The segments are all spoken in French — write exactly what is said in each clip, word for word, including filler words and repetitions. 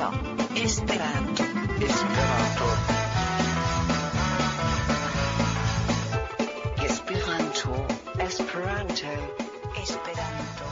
Esperanto. Esperanto. Esperanto. Esperanto. Esperanto. Esperanto.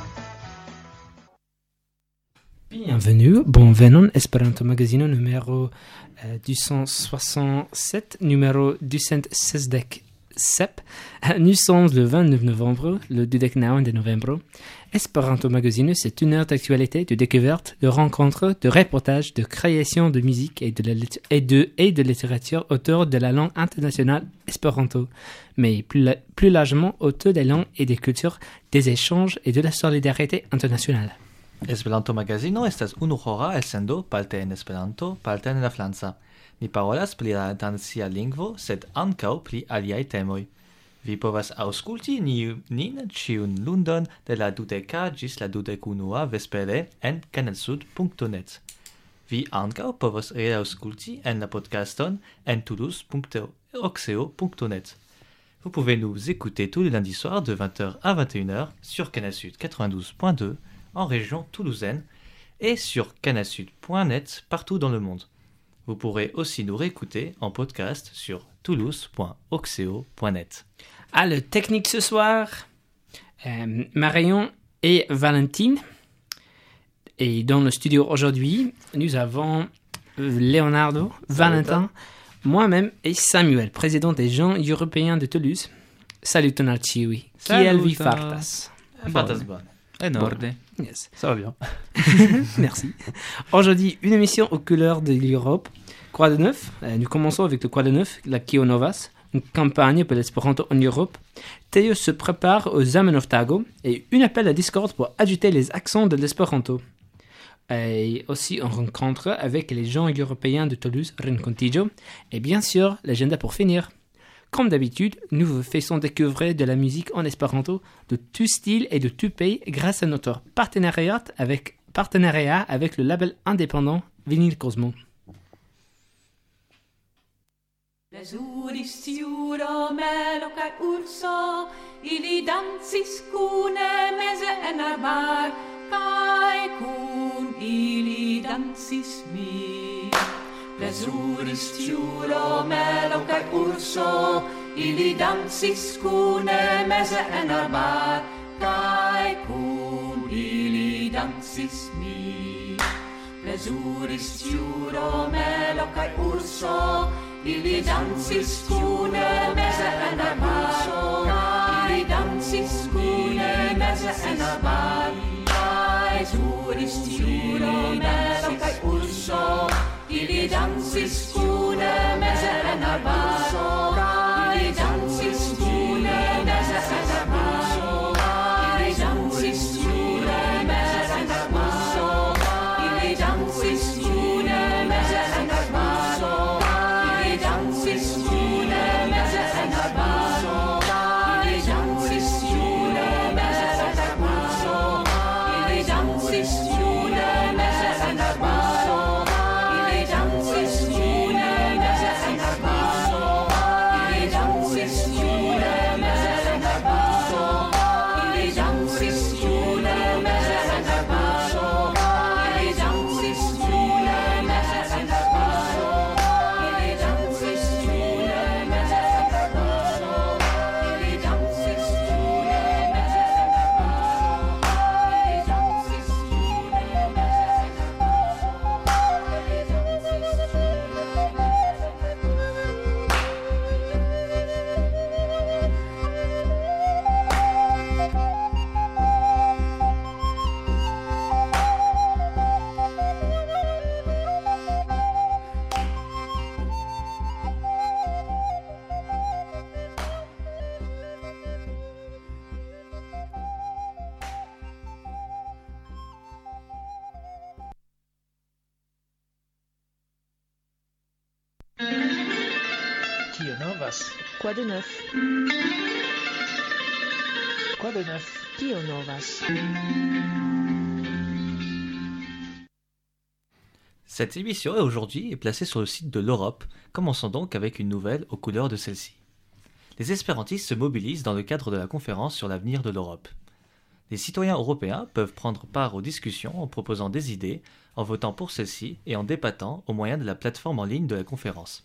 Bienvenue, bonvenon Esperanto Magazino numéro euh, deux cent soixante-sept, numéro deux cent sesdek-sept. Nous sommes le vingt-neuf novembre, le dudeknauen de novembre. Esperanto Magazino, c'est une heure d'actualité, de découverte, de rencontres, de reportages, de création de musique et de, la lit- et de, et de littérature autour de la langue internationale Esperanto, mais plus, la- plus largement autour des langues et des cultures, des échanges et de la solidarité internationale. Esperanto Magazino estas unu hora elsendo parte en Esperanto, parte en la franca. Ni parolas pri la internacia lingvo, sed ankaŭ pri aliaj temoj. Vi povas aŭskulti ni, nin ĉiun lundon de la dudeka ĝis la dudekunua vespere en canalsud punkto net. Vi ankaŭ povas reaŭskulti en la podcaston en toulouse punkto oxeo punkto net. Vous pouvez nous écouter tous les lundis soirs de vingt heures à vingt et une heures sur Canal Sud quatre-vingt-douze point deux en région toulousaine et sur canalsud point net partout dans le monde. Vous pourrez aussi nous réécouter en podcast sur toulouse point oxeo point net. Ah, le technique ce soir, euh, Marion et Valentine. Et dans le studio aujourd'hui, nous avons euh, Leonardo, Valentin, moi-même et Samuel, président des gens européens de Toulouse. Salut ton Archiwi. Kiel vi fartas? Fartas bon. En ordre. Yes. Ça va bien. Merci. Aujourd'hui, une émission aux couleurs de l'Europe. Quoi de neuf? Euh, Nous commençons avec le Quoi de neuf, la Kio Novas, une campagne pour l'espéranto en Europe. Théo se prépare aux Amen of Tago et une appel à Discord pour ajouter les accents de l'espéranto. Et aussi une rencontre avec les gens européens de Toulouse, Rencontillo. Et bien sûr, l'agenda pour finir. Comme d'habitude, nous vous faisons découvrir de la musique en espéranto de tout style et de tout pays grâce à notre partenariat avec, partenariat avec le label indépendant Vinyl Cosmo. Plezuris tiuro melo kai urso, ili dancis cune mese en arbar, kai cun ili dancis mi. Plezuris tiuro melo kai urso, ili dancis cune mese en arbar, kai cun ili dancis mi. Plezuris tiuro melo kai urso, ili dancis cune mese en arbar, ili dancis cune mese en arbar, kai zuris tiuro melo kai urso, ili dancis cune mese en arbar, ili dancis cune mese en arbar, ili dancis cune mese en arbar, ili dancis cune mese en arbar. Kio Novas. Quoi de neuf? Quoi de neuf? Kio Novas. Cette émission aujourd'hui est placée sur le site de l'Europe. Commençons donc avec une nouvelle aux couleurs de celle-ci. Les espérantistes se mobilisent dans le cadre de la conférence sur l'avenir de l'Europe. Les citoyens européens peuvent prendre part aux discussions en proposant des idées, en votant pour celles-ci et en débattant au moyen de la plateforme en ligne de la conférence.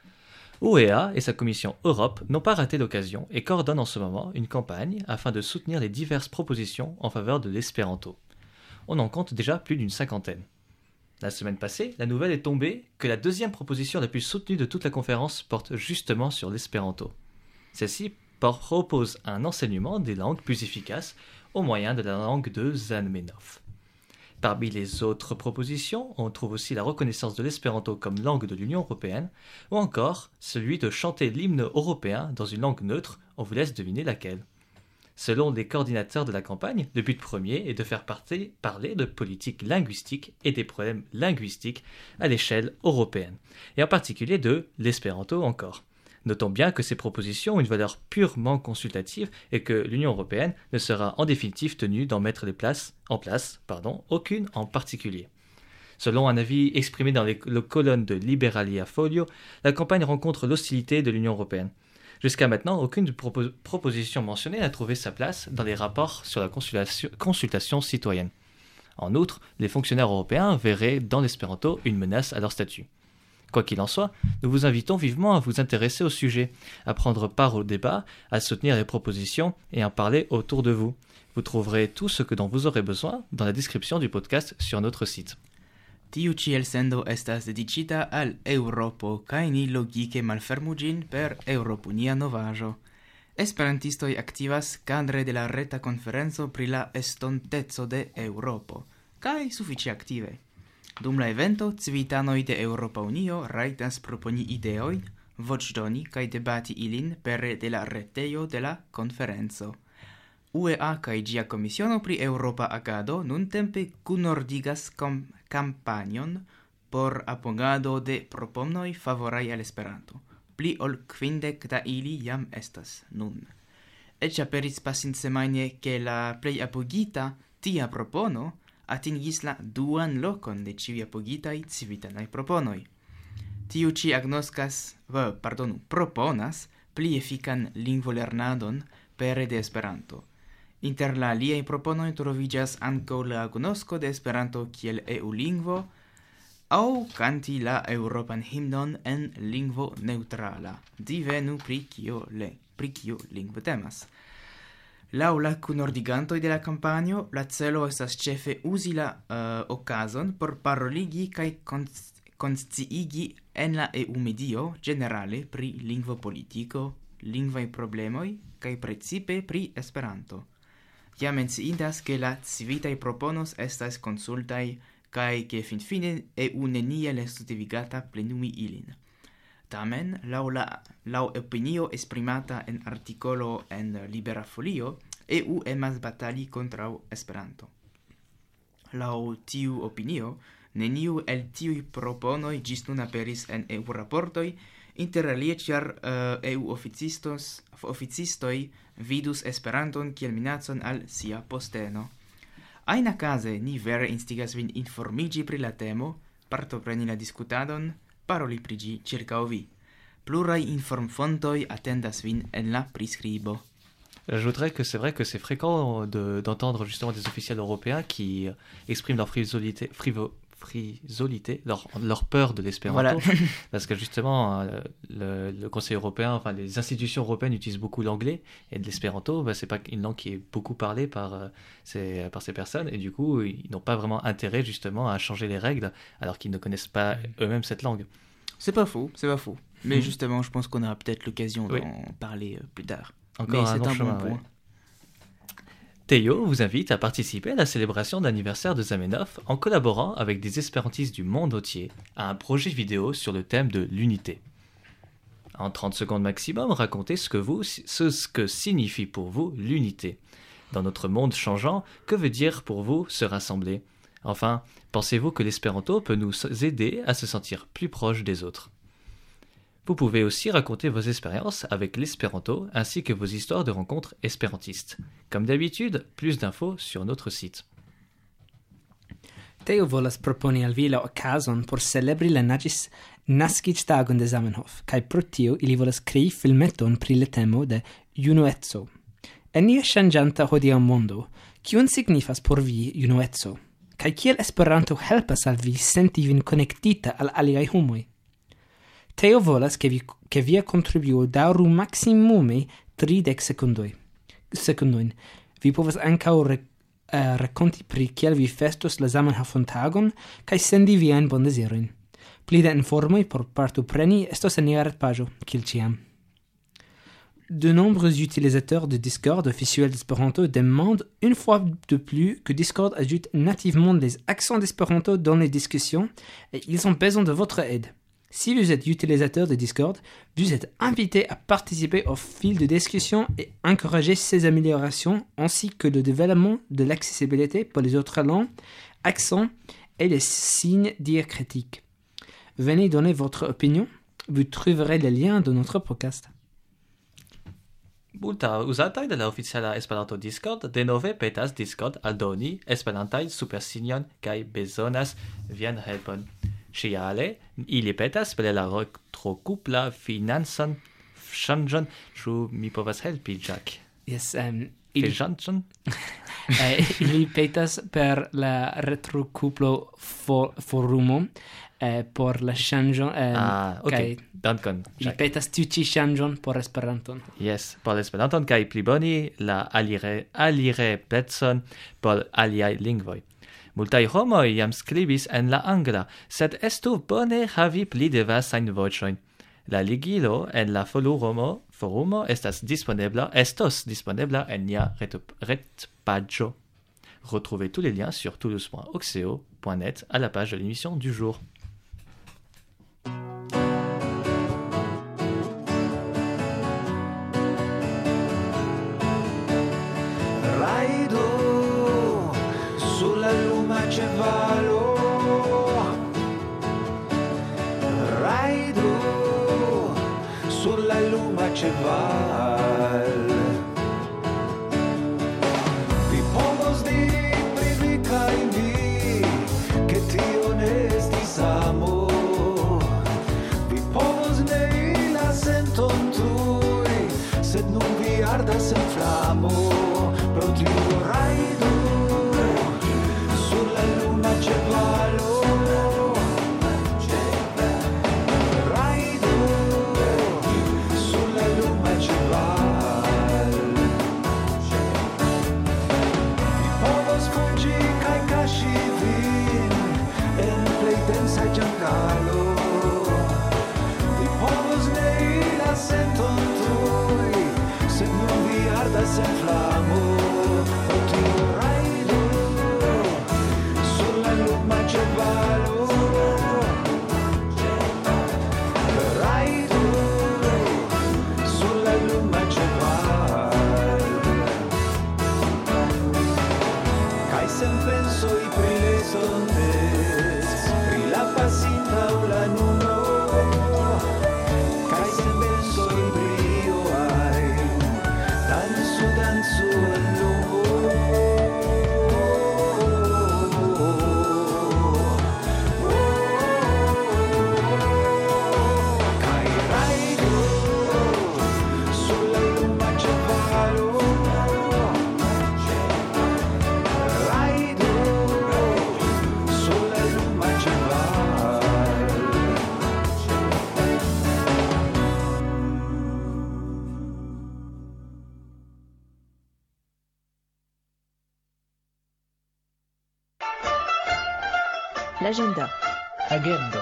U E A et sa commission Europe n'ont pas raté l'occasion et coordonnent en ce moment une campagne afin de soutenir les diverses propositions en faveur de l'espéranto. On en compte déjà plus d'une cinquantaine. La semaine passée, la nouvelle est tombée que la deuxième proposition la plus soutenue de toute la conférence porte justement sur l'espéranto. Celle-ci propose un enseignement des langues plus efficace au moyen de la langue de Zamenhof. Parmi les autres propositions, on trouve aussi la reconnaissance de l'espéranto comme langue de l'Union européenne, ou encore celui de chanter l'hymne européen dans une langue neutre, on vous laisse deviner laquelle. Selon les coordinateurs de la campagne, le but premier est de faire partie, parler de politique linguistique et des problèmes linguistiques à l'échelle européenne, et en particulier de l'espéranto encore. Notons bien que ces propositions ont une valeur purement consultative et que l'Union européenne ne sera en définitive tenue d'en mettre les places, en place pardon, aucune en particulier. Selon un avis exprimé dans les, les colonnes de Liberalia Folio, la campagne rencontre l'hostilité de l'Union européenne. Jusqu'à maintenant, aucune propo- proposition mentionnée n'a trouvé sa place dans les rapports sur la consultation, consultation citoyenne. En outre, les fonctionnaires européens verraient dans l'espéranto une menace à leur statut. Quoi qu'il en soit, nous vous invitons vivement à vous intéresser au sujet, à prendre part au débat, à soutenir les propositions et à en parler autour de vous. Vous trouverez tout ce que dont vous aurez besoin dans la description du podcast sur notre site. Tiu ci elsendo estas dedicita al Europo, kaj ni logike malfermu ĝin per Eŭropunia novaĵo. Esperantistoj aktivas kadre de la reta konferenco pri la estonteco de Eŭropo, kaj sufiĉe aktive. Dum la evento, civitanoj de Eŭropa Unio rajtas proponi ideojn, voĉdoni kaj debati ilin pere de la retejo de la konferenco. U E A kaj ĝia komisiono pri Eŭropa agado nuntempe kunordigas kom kampanjon por apogado de proponoj favoraj al Esperanto. Pli ol kvindek da ili jam estas nun. Eĉ aperis pasintsemajne ke la plej apogita tia propono atingis la duan lokon de ĉiuj apogitaj civitanaj proponoj. Tiu ĉi agnoskas, uh, pardonu, proponas pli efikan lingvolernadon pere de Esperanto. Inter la aliaj proponoj troviĝas ankaŭ la agnosko de Esperanto kiel EU-lingvo aŭ kanti la eŭropan himnon en lingvo neŭtrala. Divenu pri kio le, pri kio lingvo temas. Laŭ la kunordigantoj de la kampanjo, la celo estas ĉefe uzi la uh, okazon por paroligi kaj konsciigi en la E U-medio ĝenerale pri lingvopolitiko, lingvaj problemoj kaj precipe pri Esperanto. Ja menciindas ke la civitaj proponos estas konsultaj kaj ke finfine E U neniel estus devigata plenumi ilin. Tamen, laŭ la laŭ opinio esprimata en artikolo en Libera Folio, E U emas batali kontraŭ Esperanto. Laŭ tiu opinio, neniu el tiuj proponoj ĝis nun aperis en E U-raportoj, inter alie ĉar uh, E U-oficistos oficistoj vidus Esperanton kiel minacon al sia posteno. Ajnakaze, ni vere instigas vin informiĝi pri la temo, partopreni la diskutadon, paroli pri ĝi ĉirkaŭ vi. Pluraj informfontoj atendas vin en la priskribo. J'ajouterais que c'est vrai que c'est fréquent de, d'entendre justement des officiels européens qui expriment leur frivolité, frivo, frisolité, leur, leur peur de l'espéranto, Voilà. parce que justement le, le Conseil européen, enfin les institutions européennes utilisent beaucoup l'anglais et de l'espéranto, bah, c'est pas une langue qui est beaucoup parlée par euh, ces par ces personnes et du coup ils n'ont pas vraiment intérêt justement à changer les règles alors qu'ils ne connaissent pas eux-mêmes cette langue. C'est pas faux, c'est pas faux. Mais Mhm. justement, je pense qu'on aura peut-être l'occasion Oui. d'en parler euh, plus tard. Encore Mais un c'est long un chemin. bon ouais. point. Théo vous invite à participer à la célébration d'anniversaire de Zamenhof en collaborant avec des espérantistes du monde entier à un projet vidéo sur le thème de l'unité. En trente secondes maximum, racontez ce que, vous, ce, ce que signifie pour vous l'unité. Dans notre monde changeant, que veut dire pour vous se rassembler? Enfin, pensez-vous que l'espéranto peut nous aider à se sentir plus proches des autres? Vous pouvez aussi raconter vos expériences avec l'espéranto ainsi que vos histoires de rencontres espérantistes. Comme d'habitude, plus d'infos sur notre site. Teo volas proponi al vi la okazon por celebri la naĝis naskiĝtagon de Zamenhof, kaj pro tio ili volas krei filmeton pri la temo de junueco. En nia ŝanĝanta hodiaŭ mondo, Kion signifas por vi junueco? Kaj kiel Esperanto helpas al vi senti vin konektita al aliaj homoj? Teo volas ke vi ke via kontribuo daŭru maksimume tridek sekundoj. Sekundojn. Vi povas ankaŭ re, uh, rakonti pri kiel vi festos la Zamenhof-tagon kaj sendi viajn bondezirojn. Pli da informoj por partopreni estos en nia retpaĝo, kiel ĉiam. De nombreux utilisateurs de Discord officiel d'Espéranto demandent une fois de plus que Discord ajoute nativement les accents d'Espéranto dans les discussions et ils ont besoin de votre aide. Si vous êtes utilisateur de Discord, vous êtes invité à participer au fil de discussion et encourager ces améliorations ainsi que le développement de l'accessibilité pour les autres langues, accents et les signes diacritiques. Venez donner votre opinion, vous trouverez le lien de notre podcast. Multa uzataj de la oficiala Esperanto Discord denove petas Discord aldoni esperantaj supersignon kaj bezonas vian helpon. Ĉiale ili petas per la retrokupla financan ŝanĝon. Ĉu mi povas helpi, Jack? Yes, um, ili, Ŝanĝon? eh, ili petas per la retrokuplo for, forumo eh, por la ŝanĝo eh, Ah, ok. kaj Dankon, ili Jack. petas tiu ĉi ŝanĝon por Esperanton. Yes, por Esperanton kaj pliboni la alire alireblecon por aliaj lingvoj. Multaj homoj jam skribis en la angla, sed estu bone havi pli diversajn voĉojn. La ligilo en la forumo forumo estas disponebla, estos disponebla en nia retpaĝo. Retrouvez tous les liens sur toulouse point oxeo point net à la page de l'émission du jour. Raido sulla luna c'è valo, raido sulla luna c'è val. Vi povos diri privi kaj vi, ke tio ne estis amo. Vi povos nei la senton tuj, sed nun vi ardas en flamo. Pro tio raido sulla luna c'è valo, raido sulla luna c'è val. Vi povos fuĝi kaj kaŝi vin en plej densa ĝangalo. Vi povos nei la senton tuj, sed nun vi ardas en flamo. Pro tio raido sulla luna c'è valo, raido sulla luna c'è val. Kaj senpensoj pri lezones, pri la pasinta aŭ la nuno, kaj senpensoj pri io ajn, dancu, dancu en lumo. Kaj raido sulla luna c'è valo, raido sulla luna c'è val. L'agenda. Agendo.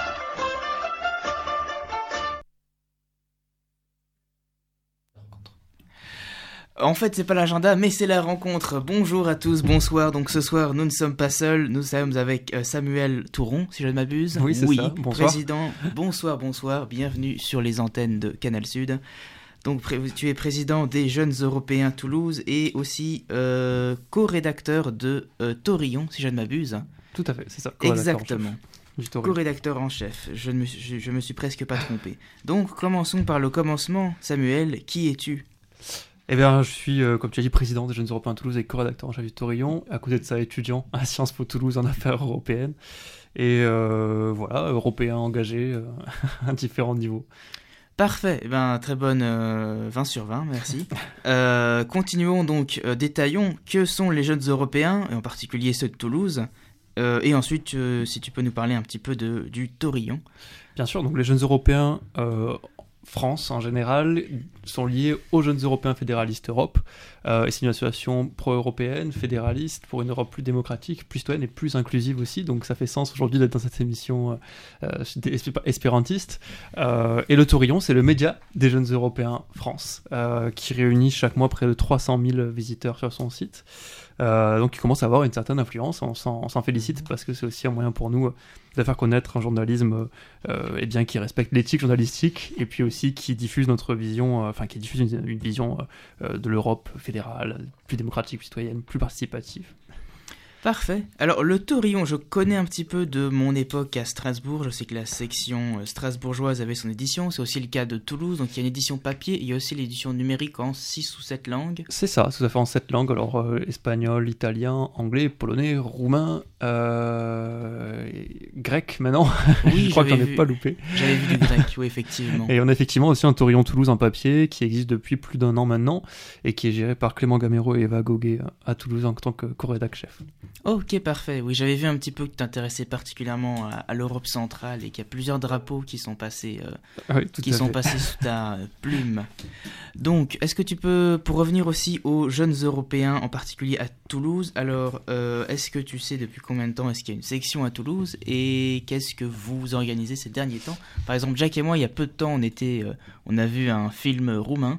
En fait, c'est pas l'agenda, mais c'est la rencontre. Bonjour à tous, bonsoir. Donc ce soir, nous ne sommes pas seuls. Nous sommes avec euh, Samuel Touron, si je ne m'abuse. Oui, c'est ça. Bonsoir. Président. Bonsoir, bonsoir. Bienvenue sur les antennes de Canal Sud. Donc pré- tu es président des Jeunes Européens Toulouse et aussi euh, co-rédacteur de euh, Taurillon, si je ne m'abuse. Tout à fait, c'est ça. co-rédacteur en chef Exactement. du Taurillon. Co-rédacteur en chef. Je ne me, suis- je, je me suis presque pas trompé. Donc commençons par le commencement. Samuel, qui es-tu ? Eh bien, je suis, euh, comme tu as dit, président des Jeunes Européens Toulouse et co-rédacteur en chef du Taurillon. À côté de ça, étudiant à Sciences Po Toulouse en affaires européennes. Et euh, voilà, européen engagé euh, à différents niveaux. Parfait, eh ben, très bonne euh, vingt sur vingt, merci. euh, continuons donc, euh, détaillons que sont les jeunes européens, et en particulier ceux de Toulouse, euh, et ensuite, euh, si tu peux nous parler un petit peu de, du Torillon. Bien sûr, donc les jeunes européens, euh, France en général, sont liés aux jeunes européens fédéralistes Europe, euh, et c'est une association pro-européenne, fédéraliste, pour une Europe plus démocratique, plus citoyenne et plus inclusive aussi, donc ça fait sens aujourd'hui d'être dans cette émission euh, espérantiste. Euh, et le Torillon, c'est le média des jeunes européens France, euh, qui réunit chaque mois près de trois cent mille visiteurs sur son site. Euh, donc il commence à avoir une certaine influence, on s'en, on s'en félicite parce que c'est aussi un moyen pour nous euh, de faire connaître un journalisme euh, eh bien, qui respecte l'éthique journalistique et puis aussi qui diffuse notre vision, euh, enfin qui diffuse une, une vision euh, de l'Europe fédérale, plus démocratique, plus citoyenne, plus participative. Parfait. Alors, le Torillon, je connais un petit peu de mon époque à Strasbourg. Je sais que la section euh, strasbourgeoise avait son édition. C'est aussi le cas de Toulouse. Donc, il y a une édition papier. Il y a aussi l'édition numérique en six ou sept langues. C'est ça, tout à fait en sept langues. Alors, euh, espagnol, italien, anglais, polonais, roumain, euh, et grec maintenant. Oui, je crois que j'en ai vu, pas loupé. J'avais vu du grec, oui, effectivement. Et on a effectivement aussi un Torillon Toulouse en papier qui existe depuis plus d'un an maintenant et qui est géré par Clément Gamero et Eva Goguet à Toulouse en tant que co-rédac chef. Ok, parfait. Oui, j'avais vu un petit peu que tu t'intéressais particulièrement à, à l'Europe centrale et qu'il y a plusieurs drapeaux qui sont passés, euh, oui, tout qui à sont fait. passés sous ta euh, plume. Donc, est-ce que tu peux, pour revenir aussi aux jeunes Européens, en particulier à Toulouse, alors, euh, est-ce que tu sais depuis combien de temps est-ce qu'il y a une section à Toulouse et qu'est-ce que vous organisez ces derniers temps? Par exemple, Jack et moi, il y a peu de temps, on était, euh, on a vu un film roumain.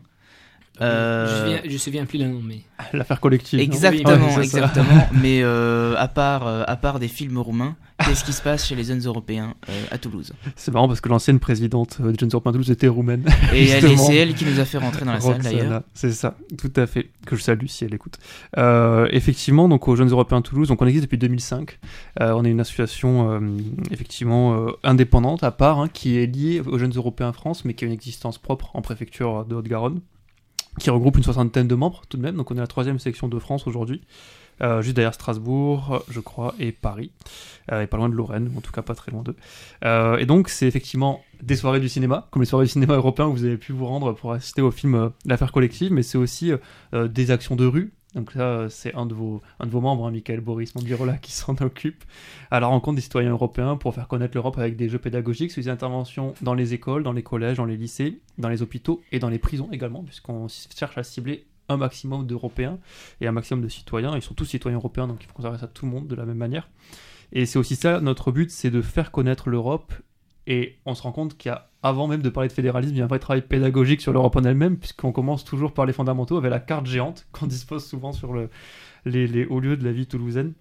Euh... Je ne me souviens plus le nom, mais... L'affaire collective. Exactement, ouais, exactement. Mais euh, à, part, euh, à part des films roumains, qu'est-ce qui se passe chez les jeunes Européens euh, à Toulouse? C'est marrant parce que l'ancienne présidente des jeunes Européens de Toulouse était roumaine. Et elle, c'est elle qui nous a fait rentrer dans la Roxana, salle d'ailleurs. C'est ça, tout à fait. Que je salue si elle écoute. Euh, effectivement, donc aux jeunes Européens de Toulouse, donc on existe depuis deux mille cinq. Euh, on est une association euh, effectivement euh, indépendante à part, hein, qui est liée aux jeunes Européens France, mais qui a une existence propre en préfecture de Haute-Garonne, qui regroupe une soixantaine de membres tout de même. Donc on est la troisième section de France aujourd'hui, euh, juste derrière Strasbourg, je crois, et Paris, euh, et pas loin de Lorraine, en tout cas pas très loin d'eux. Euh, et donc c'est effectivement des soirées du cinéma, comme les soirées du cinéma européen où vous avez pu vous rendre pour assister au film euh, L'Affaire collective, mais c'est aussi euh, des actions de rue. Donc là, c'est un de vos, un de vos membres, hein, Michael Boris Mondirola, qui s'en occupe, à la rencontre des citoyens européens pour faire connaître l'Europe avec des jeux pédagogiques, sur des interventions dans les écoles, dans les collèges, dans les lycées, dans les hôpitaux et dans les prisons également, puisqu'on cherche à cibler un maximum d'Européens et un maximum de citoyens. Ils sont tous citoyens européens, donc il faut qu'on s'adresse à tout le monde de la même manière. Et c'est aussi ça, notre but, c'est de faire connaître l'Europe. Et on se rend compte qu'il y a, avant même de parler de fédéralisme, il y a un vrai travail pédagogique sur l'Europe en elle-même, puisqu'on commence toujours par les fondamentaux avec la carte géante qu'on dispose souvent sur le, les, les hauts lieux de la vie toulousaine.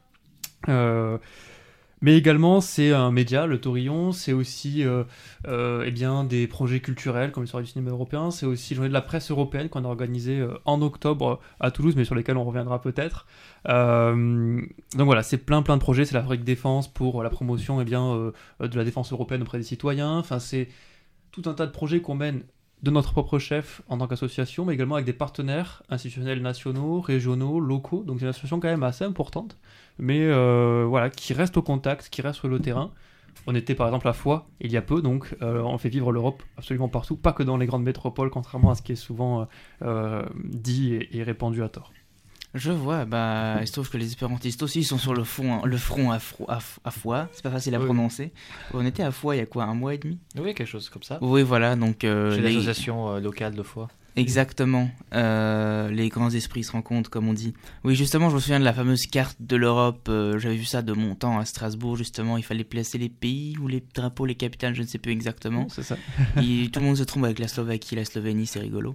Euh, mais également, c'est un média, le Torillon, c'est aussi euh, euh, eh bien, des projets culturels comme les soirées du cinéma européen, c'est aussi la journée de la presse européenne qu'on a organisée euh, en octobre à Toulouse, mais sur lesquels on reviendra peut-être. Euh, donc voilà, c'est plein plein de projets, c'est la fabrique défense pour la promotion eh bien, euh, de la défense européenne auprès des citoyens, enfin c'est tout un tas de projets qu'on mène de notre propre chef en tant qu'association, mais également avec des partenaires institutionnels nationaux, régionaux, locaux, donc c'est une association quand même assez importante, mais euh, voilà, qui reste au contact, qui reste sur le terrain. On était par exemple à Foix il y a peu, donc euh, on fait vivre l'Europe absolument partout, pas que dans les grandes métropoles, contrairement à ce qui est souvent euh, dit et, et répandu à tort. Je vois, bah, il se trouve que les espérantistes aussi sont sur le, fond, le front à, Fro- à, à Foix, c'est pas facile à oui. prononcer. On était à Foix il y a quoi, un mois et demi? Oui, quelque chose comme ça. Oui, voilà, donc... Euh, Chez les... l'association euh, locale de Foix. Exactement, euh, les grands esprits se rencontrent, comme on dit. Oui, justement, je me souviens de la fameuse carte de l'Europe, euh, j'avais vu ça de mon temps à Strasbourg, justement, il fallait placer les pays ou les drapeaux, les capitales, je ne sais plus exactement. C'est ça. Et tout le monde se trompe avec la Slovaquie, la Slovénie, c'est rigolo.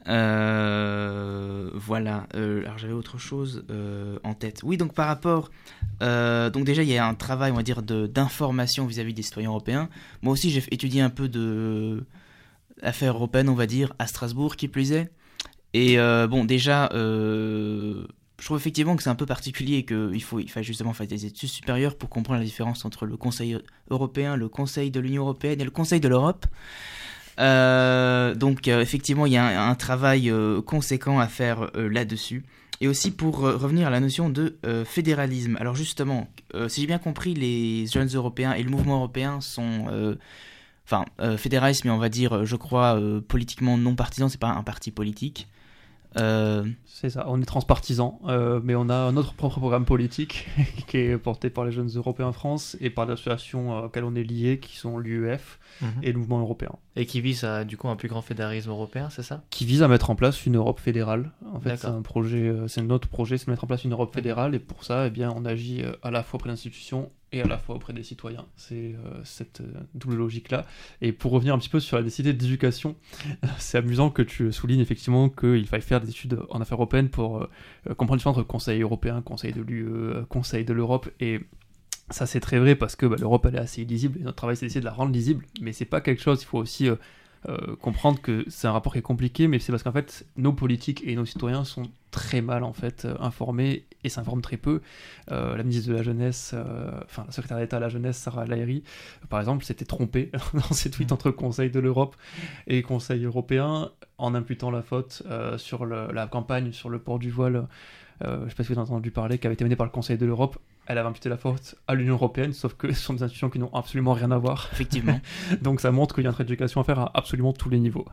Euh, voilà, euh, alors j'avais autre chose euh, en tête. Oui, donc par rapport... Euh, donc déjà, il y a un travail, on va dire, de, d'information vis-à-vis des citoyens européens. Moi aussi, j'ai étudié un peu de... affaires européennes, on va dire, à Strasbourg, qui plus est. Et euh, bon, déjà, euh, je trouve effectivement que c'est un peu particulier et qu'il faut, il faut justement faire des études supérieures pour comprendre la différence entre le Conseil européen, le Conseil de l'Union européenne et le Conseil de l'Europe. Euh, donc, euh, effectivement, il y a un, un travail euh, conséquent à faire euh, là-dessus. Et aussi pour euh, revenir à la notion de euh, fédéralisme. Alors justement, euh, si j'ai bien compris, les jeunes européens et le mouvement européen sont... Euh, enfin, euh, fédéralisme, mais on va dire, je crois, euh, politiquement non partisan, c'est pas un parti politique. Euh... C'est ça, on est transpartisan, euh, mais on a notre propre programme politique qui est porté par les jeunes européens en France et par l'association auxquelles on est lié, qui sont l'U E F mmh. et le mouvement européen. Et qui vise à, du coup, un plus grand fédéralisme européen, c'est ça ? Qui vise à mettre en place une Europe fédérale. En fait, c'est un projet, c'est notre projet, c'est de mettre en place une Europe fédérale, et pour ça, eh bien, on agit à la fois auprès d'institutions et à la fois auprès des citoyens. C'est euh, cette euh, double logique-là. Et pour revenir un petit peu sur la nécessité d'éducation, c'est amusant que tu soulignes effectivement qu'il faille faire des études en affaires européennes pour euh, comprendre la différence entre Conseil européen, Conseil de l'U E, Conseil de l'Europe, et ça c'est très vrai parce que bah, l'Europe elle est assez illisible, et notre travail c'est d'essayer de la rendre lisible, mais c'est pas quelque chose, il faut aussi... Euh, Euh, comprendre que c'est un rapport qui est compliqué, mais c'est parce qu'en fait nos politiques et nos citoyens sont très mal en fait euh, informés et s'informent très peu. Euh, la ministre de la jeunesse, enfin euh, la secrétaire d'État à la jeunesse, Sarah El Haïry, euh, par exemple, s'était trompée dans ses tweets entre Conseil de l'Europe et Conseil européen en imputant la faute euh, sur le, la campagne sur le port du voile. Euh, je ne sais pas si vous avez entendu parler, qui avait été menée par le Conseil de l'Europe. Elle avait imputé la faute à l'Union européenne, sauf que ce sont des institutions qui n'ont absolument rien à voir. Effectivement. Donc ça montre qu'il y a une éducation à faire à absolument tous les niveaux.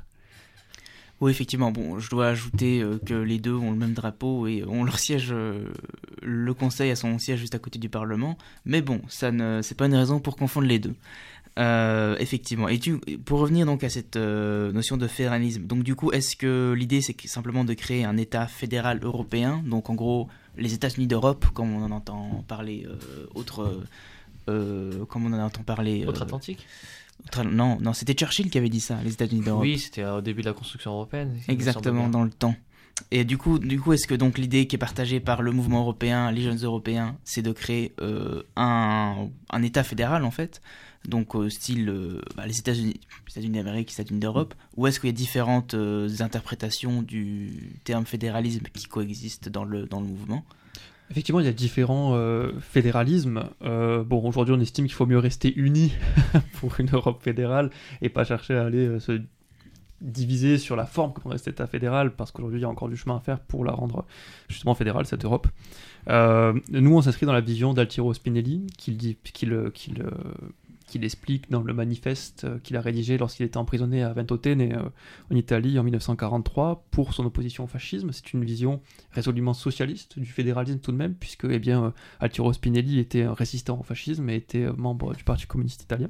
Oui, effectivement. Bon, je dois ajouter euh, que les deux ont le même drapeau et ont leur siège. Euh, le Conseil a son siège juste à côté du Parlement. Mais bon, ça ne, c'est pas une raison pour confondre les deux. Euh, effectivement. Et tu, pour revenir donc à cette euh, notion de fédéralisme, donc du coup, est-ce que l'idée c'est simplement de créer un État fédéral européen, donc en gros les États-Unis d'Europe, comme on en entend parler, euh, autre, euh, comme on en entend parler, euh, Outre-Atlantique. Outre, non, non, c'était Churchill qui avait dit ça, les États-Unis d'Europe. Oui, c'était au début de la construction européenne. Exactement, dans le temps. Et du coup, du coup, est-ce que donc l'idée qui est partagée par le mouvement européen, les jeunes européens, c'est de créer euh, un, un État fédéral en fait, donc au style euh, bah, les États-Unis, les États-Unis d'Amérique, les États-Unis d'Europe, ou est-ce qu'il y a différentes euh, interprétations du terme fédéralisme qui coexistent dans le, dans le mouvement ? Effectivement, il y a différents euh, fédéralismes. Euh, bon, aujourd'hui, on estime qu'il faut mieux rester unis pour une Europe fédérale et pas chercher à aller euh, se diviser sur la forme que prendrait cet État fédéral, parce qu'aujourd'hui il y a encore du chemin à faire pour la rendre justement fédérale, cette Europe. Euh, nous on s'inscrit dans la vision d'Altiro Spinelli, qu'il dit, qu'il, qu'il, qu'il explique dans le manifeste qu'il a rédigé lorsqu'il était emprisonné à Ventotene euh, en Italie en dix-neuf cent quarante-trois pour son opposition au fascisme. C'est une vision résolument socialiste du fédéralisme tout de même, puisque eh bien, Altiero Spinelli était un résistant au fascisme et était membre du Parti communiste italien.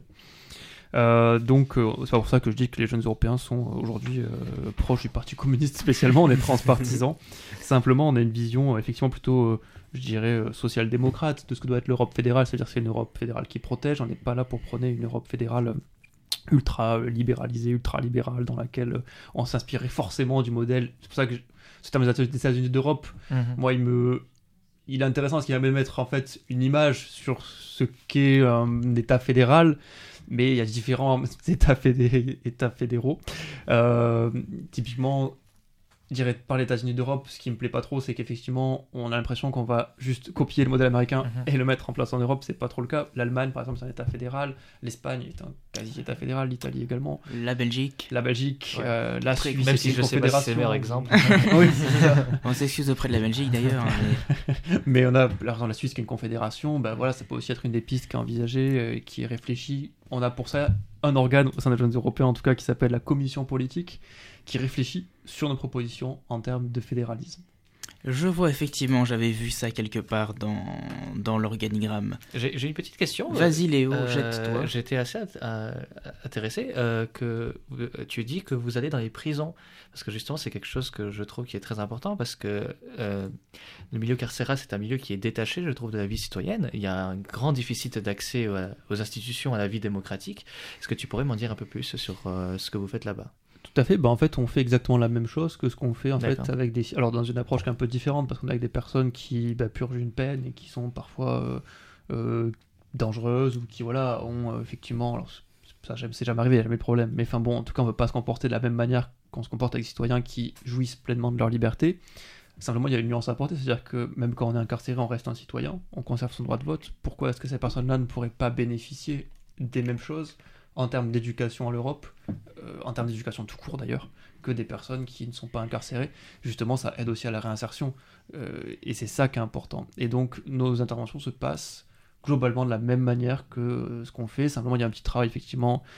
Euh, donc euh, c'est pas pour ça que je dis que les jeunes européens sont euh, aujourd'hui euh, proches du Parti communiste spécialement, on est transpartisans. Simplement on a une vision euh, effectivement plutôt euh, je dirais euh, social-démocrate de ce que doit être l'Europe fédérale, c'est-à-dire que c'est une Europe fédérale qui protège, on n'est pas là pour prôner une Europe fédérale euh, ultra euh, libéralisée, ultra libérale, dans laquelle euh, on s'inspirait forcément du modèle. C'est pour ça que je... ce terme des États-Unis d'Europe, mm-hmm. moi il me il est intéressant parce qu'il va me mettre en fait une image sur ce qu'est un État fédéral, mais il y a différents États, fédé... États fédéraux. Euh, typiquement, je dirais par les États-Unis d'Europe, ce qui me plaît pas trop, c'est qu'effectivement, on a l'impression qu'on va juste copier le modèle américain mm-hmm. et le mettre en place en Europe. C'est pas trop le cas. L'Allemagne, par exemple, c'est un État fédéral. L'Espagne est un quasi-État fédéral. L'Italie également. La Belgique. La Belgique. Ouais. Euh, la Suisse, même si je sais pas si c'est le meilleur exemple. Oui, c'est ça. On s'excuse auprès de la Belgique d'ailleurs. Mais, mais on a, par exemple, la Suisse qui est une confédération. Ben voilà, ça peut aussi être une des pistes qui est envisagée, et qui est réfléchie. On a pour ça un organe au sein des jeunes européens, en tout cas, qui s'appelle la Commission politique, qui réfléchit sur nos propositions en termes de fédéralisme. Je vois effectivement, j'avais vu ça quelque part dans, dans l'organigramme. J'ai, j'ai une petite question. Vas-y Léo, euh, jette-toi. J'étais assez euh, intéressé euh, que tu dis que vous allez dans les prisons, parce que justement c'est quelque chose que je trouve qui est très important, parce que euh, le milieu carcéral c'est un milieu qui est détaché, je trouve, de la vie citoyenne. Il y a un grand déficit d'accès aux institutions, à la vie démocratique. Est-ce que tu pourrais m'en dire un peu plus sur euh, ce que vous faites là-bas ? Tout à fait, bah en fait on fait exactement la même chose que ce qu'on fait en D'accord. fait avec des... Alors dans une approche qui est un peu différente, parce qu'on a avec des personnes qui bah, purgent une peine et qui sont parfois euh, euh, dangereuses, ou qui voilà, ont euh, effectivement... Alors, ça c'est jamais arrivé, il n'y a jamais de problème, mais enfin bon, en tout cas on ne veut pas se comporter de la même manière qu'on se comporte avec des citoyens qui jouissent pleinement de leur liberté. Simplement il y a une nuance à apporter, c'est-à-dire que même quand on est incarcéré on reste un citoyen, on conserve son droit de vote. Pourquoi est-ce que ces personnes-là ne pourraient pas bénéficier des mêmes choses en termes d'éducation à l'Europe, euh, en termes d'éducation tout court d'ailleurs, que des personnes qui ne sont pas incarcérées? Justement, ça aide aussi à la réinsertion, euh, et c'est ça qui est important. Et donc, nos interventions se passent globalement de la même manière que ce qu'on fait. Simplement, il y a un petit travail, effectivement,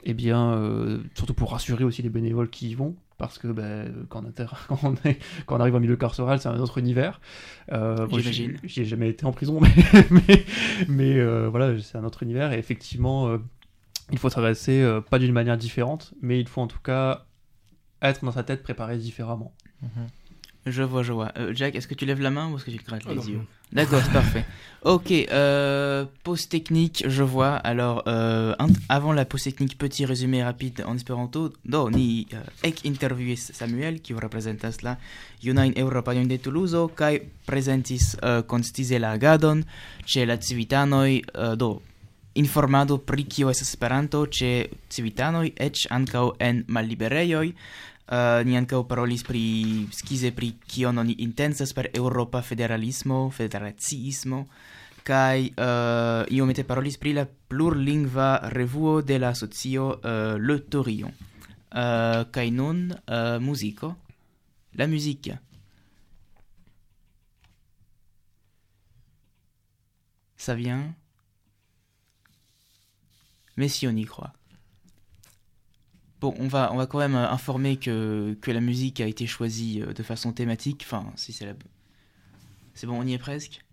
eh bien, euh, surtout pour rassurer aussi les bénévoles qui y vont, parce que ben, quand, on inter... quand, on est... quand on arrive en milieu carcéral, c'est un autre univers. Euh, bon, J'imagine. J'y ai jamais été en prison, mais, mais, mais euh, voilà, c'est un autre univers. Et effectivement, euh, il faut traverser euh, pas d'une manière différente, mais il faut en tout cas être dans sa tête préparé différemment. Mhm. Je vois, je vois. Euh, Jack, est-ce que tu lèves la main ou est-ce que tu te grattes Ah les non, yeux? non. D'accord, c'est parfait. Ok, euh, pause technique, je vois. Alors, euh, int- avant la pause technique, petit résumé rapide en espéranto. Do, ni uh, ek intervjuis Samuel, kiu reprezentas la junajn eŭropanojn de Tuluzo, kaj prezentis uh, konstize la agadon ĉe la civitanoj, uh, do, informado pri kio estas Esperanto ĉe civitanoj, eĉ ankaŭ en malliberejoj. Uh, ni ankaŭ parolis pri skize pri kion oni intencas per Eŭropa federalismo, federaciismo, kaj uh, iomete parolis pri la plurlingva revuo de la asocio uh, Le Torillon. Uh, kaj nun uh, muziko, la musique. Ça vient? Mais si on y croit. Bon, on va, on va quand même euh, informer que, que la musique a été choisie euh, de façon thématique. Enfin, si c'est la... C'est bon, on y est presque.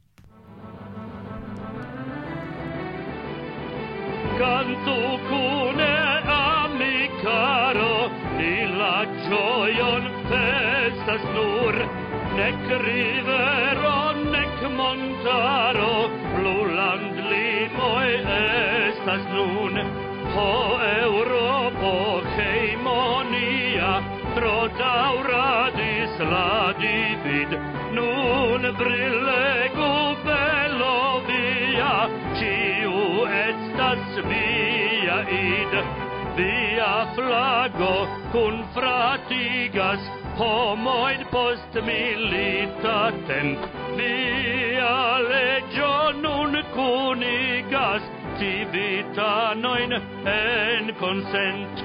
Canto cune amicaro, ni la gioion festas nur, nec rivero, nec montaro, pluland limoi estas nun. Ho Europo heimonia, tro dauradis la divid, nun brillegu bello via, ciu estas via id, via flago cun fratigas, homoid post milita tent, via legio nun cunigas, civitanoin en consent.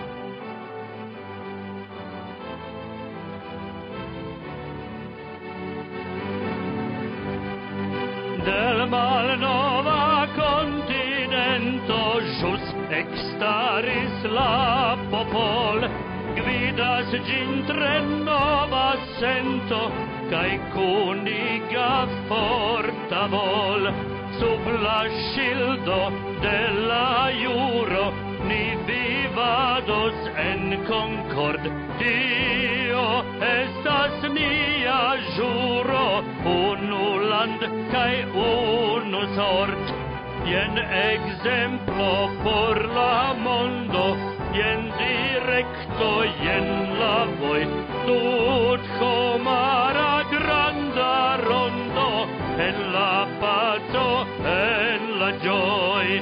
Del malnova continento jus extaris la popol, gvidas gin tre nova sento, cae cuniga forta vol. Sub la schildo della juro ni vivados en concord. Dio estas nia juro, unu land cae unu sort. Jen exemplo por la mondo, jen directo, jen la voi. Tut homara granda rondo, en la pato, en la joy.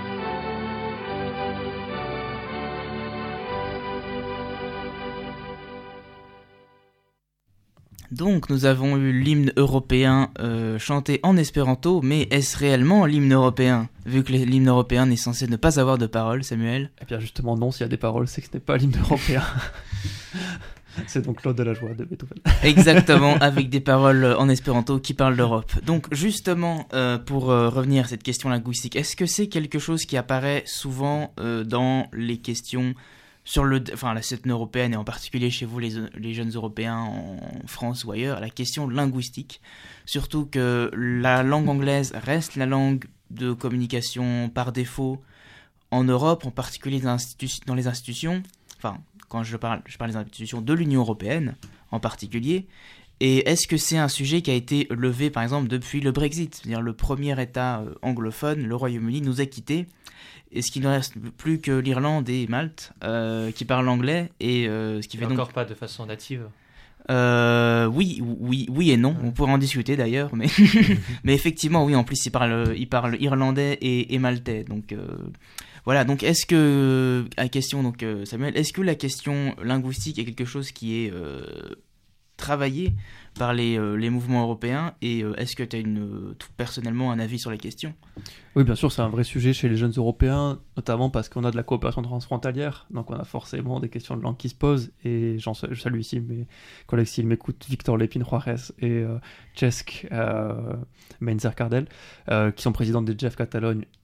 Donc, nous avons eu l'hymne européen euh, chanté en espéranto, mais est-ce réellement l'hymne européen? Vu que l'hymne européen n'est censé ne pas avoir de paroles, Samuel? Eh bien justement non, s'il y a des paroles, c'est que ce n'est pas l'hymne européen. C'est donc l'Ode de la joie de Beethoven. Exactement, avec des paroles en espéranto qui parlent d'Europe. Donc justement, euh, pour euh, revenir à cette question linguistique, est-ce que c'est quelque chose qui apparaît souvent euh, dans les questions sur le, enfin, la scène européenne et en particulier chez vous les, les jeunes Européens en France ou ailleurs, la question linguistique, surtout que la langue anglaise reste la langue de communication par défaut en Europe, en particulier dans, institu- dans les institutions, enfin quand je parle, je parle des institutions de l'Union Européenne en particulier. Et est-ce que c'est un sujet qui a été levé, par exemple, depuis le Brexit? C'est-à-dire le premier État euh, anglophone, le Royaume-Uni, nous a quittés. Est-ce qu'il ne reste plus que l'Irlande et Malte euh, qui parlent anglais et euh, ce qui fait Encore donc... pas de façon native. Euh, oui, oui, oui et non. On pourrait en discuter d'ailleurs, mais mais effectivement, oui. En plus, ils parlent, ils parlent irlandais et, et maltais. Donc euh, voilà. Donc, est-ce que la question, donc euh, Samuel, est-ce que la question linguistique est quelque chose qui est euh, travaillé par les, euh, les mouvements européens et euh, est-ce que tu as une, euh, tout personnellement un avis sur la question? Oui, bien sûr, c'est un vrai sujet chez les jeunes Européens, notamment parce qu'on a de la coopération transfrontalière, donc on a forcément des questions de langue qui se posent, et j'en, je salue ici mes collègues s'ils m'écoutent, Victor Lepin Juarez et euh, Cesc euh, Meinzer Cardel, euh, qui sont présidents des J E F Catalogne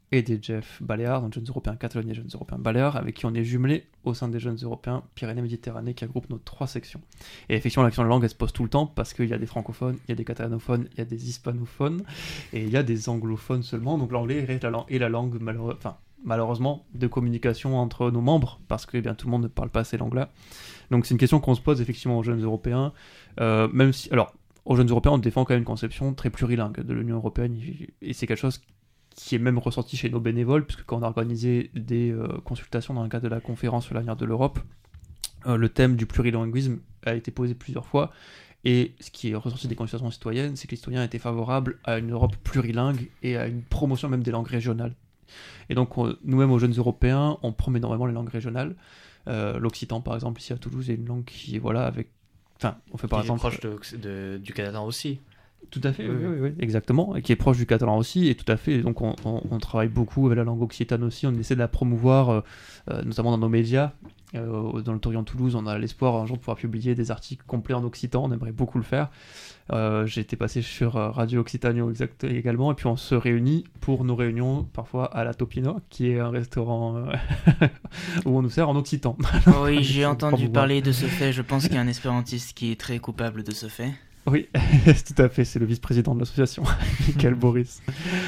et des Jeunes Baléares, donc Jeunes Européens Catalogne et Jeunes Européens Baléares, avec qui on est jumelés au sein des Jeunes Européens Pyrénées-Méditerranée qui regroupent nos trois sections. Et effectivement, la question de la langue, elle se pose tout le temps parce qu'il y a des francophones, il y a des catalanophones, il y a des hispanophones et il y a des anglophones seulement. Donc l'anglais est la, est la langue, malheureux, enfin, malheureusement, de communication entre nos membres parce que eh bien, tout le monde ne parle pas assez l'anglais. Donc c'est une question qu'on se pose effectivement aux Jeunes Européens, euh, même si, alors, aux Jeunes Européens, on défend quand même une conception très plurilingue de l'Union Européenne et c'est quelque chose qui est même ressorti chez nos bénévoles, puisque quand on a organisé des euh, consultations dans le cadre de la conférence sur l'avenir de l'Europe, euh, le thème du plurilinguisme a été posé plusieurs fois, et ce qui est ressorti des consultations citoyennes, c'est que les citoyens étaient favorables à une Europe plurilingue et à une promotion même des langues régionales. Et donc on, nous-mêmes, aux Jeunes Européens, on promet énormément les langues régionales. Euh, l'occitan, par exemple, ici à Toulouse, est une langue qui est, voilà, avec... Enfin, on fait par qui exemple... est proche de, de, du catalan aussi. Tout à fait, oui, oui, oui, exactement, et qui est proche du catalan aussi, et tout à fait, et donc on, on, on travaille beaucoup avec la langue occitane aussi, on essaie de la promouvoir, euh, euh, notamment dans nos médias. Euh, dans le Taurillon Toulouse, on a l'espoir un jour de pouvoir publier des articles complets en occitan, on aimerait beaucoup le faire. Euh, j'ai été passé sur euh, Radio Occitanio exact, également, et puis on se réunit pour nos réunions, parfois à la Topino, qui est un restaurant euh, où on nous sert en occitan. Oui, j'ai entendu parler de ce fait, je pense qu'il y a un espérantiste qui est très coupable de ce fait. Oui, tout à fait, c'est le vice-président de l'association, Michael Boris.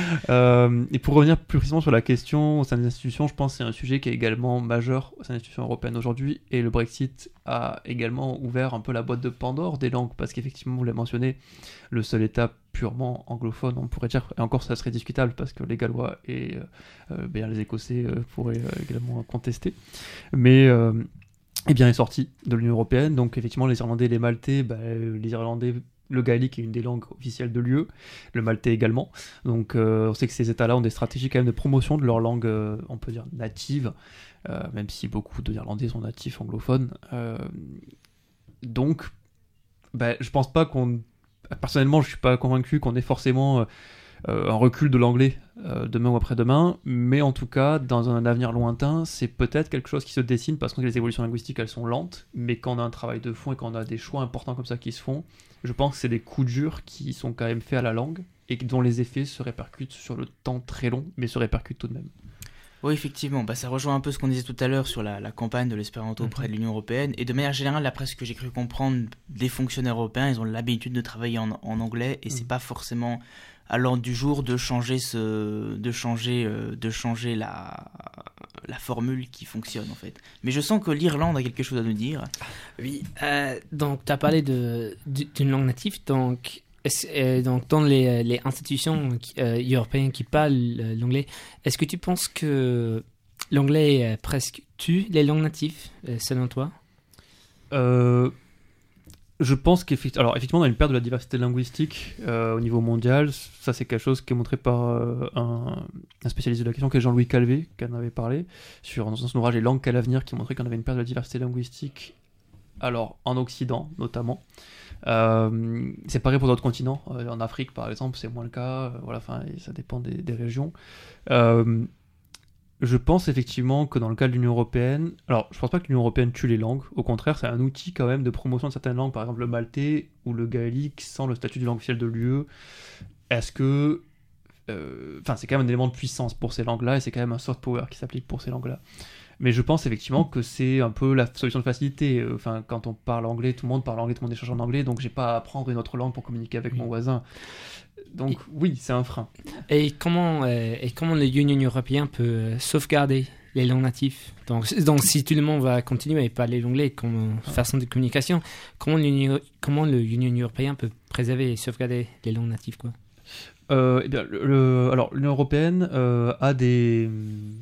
Euh, et pour revenir plus précisément sur la question au sein des institutions, je pense que c'est un sujet qui est également majeur au sein des institutions européennes aujourd'hui, et le Brexit a également ouvert un peu la boîte de Pandore des langues, parce qu'effectivement, vous l'avez mentionné, le seul État purement anglophone, on pourrait dire, et encore ça serait discutable, parce que les Gallois et euh, bien, les Écossais euh, pourraient euh, également contester, mais... Euh, Eh bien, est sorti de l'Union Européenne, donc effectivement les Irlandais et les Maltais, bah, les Irlandais, le gaélique est une des langues officielles de l'U E, le maltais également, donc euh, on sait que ces États-là ont des stratégies quand même de promotion de leur langue, euh, on peut dire native, euh, même si beaucoup d'Irlandais sont natifs anglophones, euh, donc bah, je pense pas qu'on, personnellement je suis pas convaincu qu'on ait forcément... Euh, Euh, un recul de l'anglais euh, demain ou après-demain, mais en tout cas, dans un avenir lointain, c'est peut-être quelque chose qui se dessine parce que les évolutions linguistiques, elles sont lentes, mais quand on a un travail de fond et quand on a des choix importants comme ça qui se font, je pense que c'est des coups durs qui sont quand même faits à la langue et dont les effets se répercutent sur le temps très long, mais se répercutent tout de même. Oui, effectivement, bah, ça rejoint un peu ce qu'on disait tout à l'heure sur la, la campagne de l'espéranto auprès de l'Union Européenne. Et de manière générale, d'après ce que j'ai cru comprendre, des fonctionnaires européens, ils ont l'habitude de travailler en, en anglais et mmh. c'est pas forcément à l'ordre du jour de changer, ce, de changer, euh, de changer la, la formule qui fonctionne en fait. Mais je sens que l'Irlande a quelque chose à nous dire. Oui, euh, donc tu as parlé de, d'une langue native, donc... Euh, donc, dans les, les institutions euh, européennes qui parlent euh, l'anglais, est-ce que tu penses que l'anglais euh, presque tue les langues natives, euh, selon toi ? euh, Je pense qu'effectivement, alors effectivement, on a une perte de la diversité linguistique euh, au niveau mondial. Ça, c'est quelque chose qui est montré par euh, un, un spécialiste de la question, qui est Jean-Louis Calvé, qui en avait parlé sur dans son ouvrage Les langues qu'à l'avenir, qui montrait qu'on avait une perte de la diversité linguistique. Alors, en Occident, notamment. Euh, c'est pareil pour d'autres continents. Euh, en Afrique, par exemple, c'est moins le cas. Euh, voilà, enfin, ça dépend des, des régions. Euh, je pense effectivement que dans le cas de l'Union Européenne... Alors, je pense pas que l'Union Européenne tue les langues. Au contraire, c'est un outil quand même de promotion de certaines langues. Par exemple, le maltais ou le gaélique, sans le statut de langue officielle de l'U E. Est-ce que... Enfin, euh, c'est quand même un élément de puissance pour ces langues-là, et c'est quand même un soft power qui s'applique pour ces langues-là. Mais je pense effectivement que c'est un peu la solution de facilité. Enfin, quand on parle anglais, tout le monde parle anglais, tout le monde échange en anglais, donc j'ai pas à apprendre une autre langue pour communiquer avec oui. mon voisin. Donc et, oui, c'est un frein. Et comment, euh, et comment l'Union européenne peut sauvegarder les langues natives ? donc, donc si tout le monde va continuer à parler l'anglais comme ah. façon de communication, comment l'Union, comment l'Union européenne peut préserver et sauvegarder les langues natives, quoi ? euh, eh bien, le, le, alors, l'Union européenne euh, a des...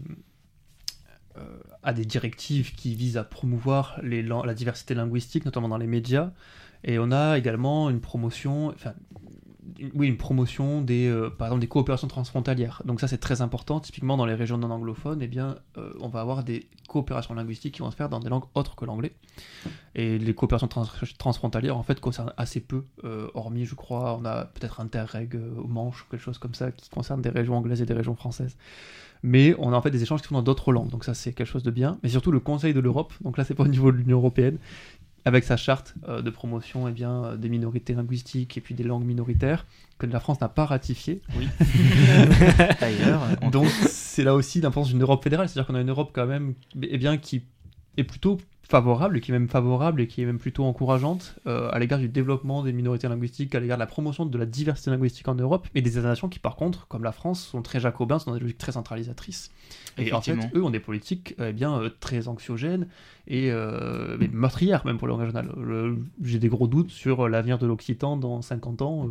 Euh, a des directives qui visent à promouvoir les, la diversité linguistique, notamment dans les médias, et on a également une promotion, enfin, une, oui, une promotion des, euh, par exemple, des coopérations transfrontalières. Donc ça, c'est très important. Typiquement, dans les régions non anglophones, eh bien, euh, on va avoir des coopérations linguistiques qui vont se faire dans des langues autres que l'anglais. Et les coopérations trans- transfrontalières, en fait, concernent assez peu, euh, hormis, je crois, on a peut-être Interreg euh, au Manche, quelque chose comme ça, qui concerne des régions anglaises et des régions françaises. Mais on a en fait des échanges qui sont dans d'autres langues, donc ça c'est quelque chose de bien. Mais surtout le Conseil de l'Europe, donc là c'est pas au niveau de l'Union Européenne, avec sa charte euh, de promotion eh bien, euh, des minorités linguistiques et puis des langues minoritaires, que la France n'a pas ratifié. Oui. D'ailleurs. on- Donc c'est là aussi l'importance d'une Europe fédérale, c'est-à-dire qu'on a une Europe quand même eh bien, qui est plutôt favorable, qui est même favorable et qui est même plutôt encourageante euh, à l'égard du développement des minorités linguistiques, à l'égard de la promotion de la diversité linguistique en Europe, et des États-nations qui par contre, comme la France, sont très jacobins, sont dans des logiques très centralisatrices. Et en fait, Effectivement. eux ont des politiques eh bien, euh, très anxiogènes et euh, mais meurtrières même pour le langage régional. Le- J'ai des gros doutes sur l'avenir de l'Occitan dans cinquante ans.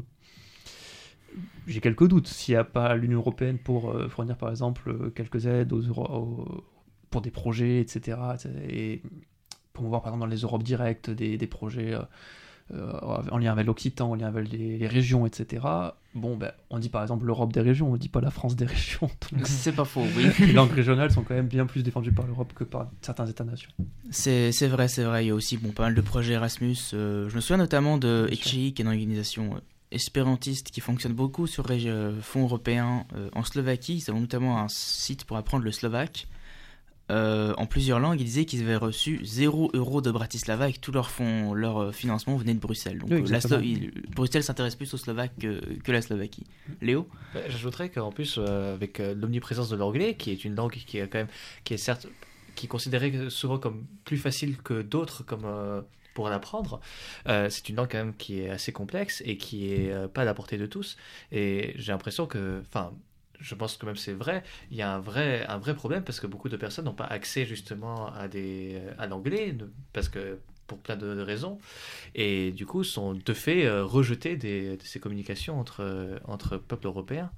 euh, J'ai quelques doutes. S'il n'y a pas l'Union européenne pour euh, fournir par exemple euh, quelques aides aux, Euro- aux- pour des projets, et cetera, et promouvoir par exemple dans les Europes directes des, des projets euh, euh, en lien avec l'Occitan, en lien avec les, les régions, et cetera. Bon, ben, on dit par exemple l'Europe des régions, on ne dit pas la France des régions. Donc, C'est pas faux, oui. les langues régionales sont quand même bien plus défendues par l'Europe que par certains États-nations. C'est, c'est vrai, c'est vrai. Il y a aussi bon, pas mal de projets Erasmus. Euh, je me souviens notamment de Bien sûr. Ecci, qui est une organisation euh, espérantiste qui fonctionne beaucoup sur les euh, fonds européens euh, en Slovaquie. Ils ont notamment un site pour apprendre le slovaque. Euh, en plusieurs langues, ils disaient qu'ils avaient reçu zéro euro de Bratislava et que tout leur, fonds, leur euh, financement venait de Bruxelles. Donc Oui, euh, la exactement. Slo- il- Bruxelles s'intéresse plus aux Slovaques que, que la Slovaquie. Léo? Ouais, J'ajouterais qu'en plus, euh, avec euh, l'omniprésence de l'anglais, qui est une langue qui est quand même, qui est certes, qui est considérée souvent comme plus facile que d'autres, comme euh, pour l'apprendre, euh, c'est une langue quand même qui est assez complexe et qui est euh, pas à la portée de tous. Et j'ai l'impression que, enfin, je pense que même c'est vrai, il y a un vrai, un vrai problème parce que beaucoup de personnes n'ont pas accès justement à des, à l'anglais, ne- parce que pour plein de, de raisons, et du coup sont de fait euh, rejetés des, de ces communications entre, euh, entre peuples européens.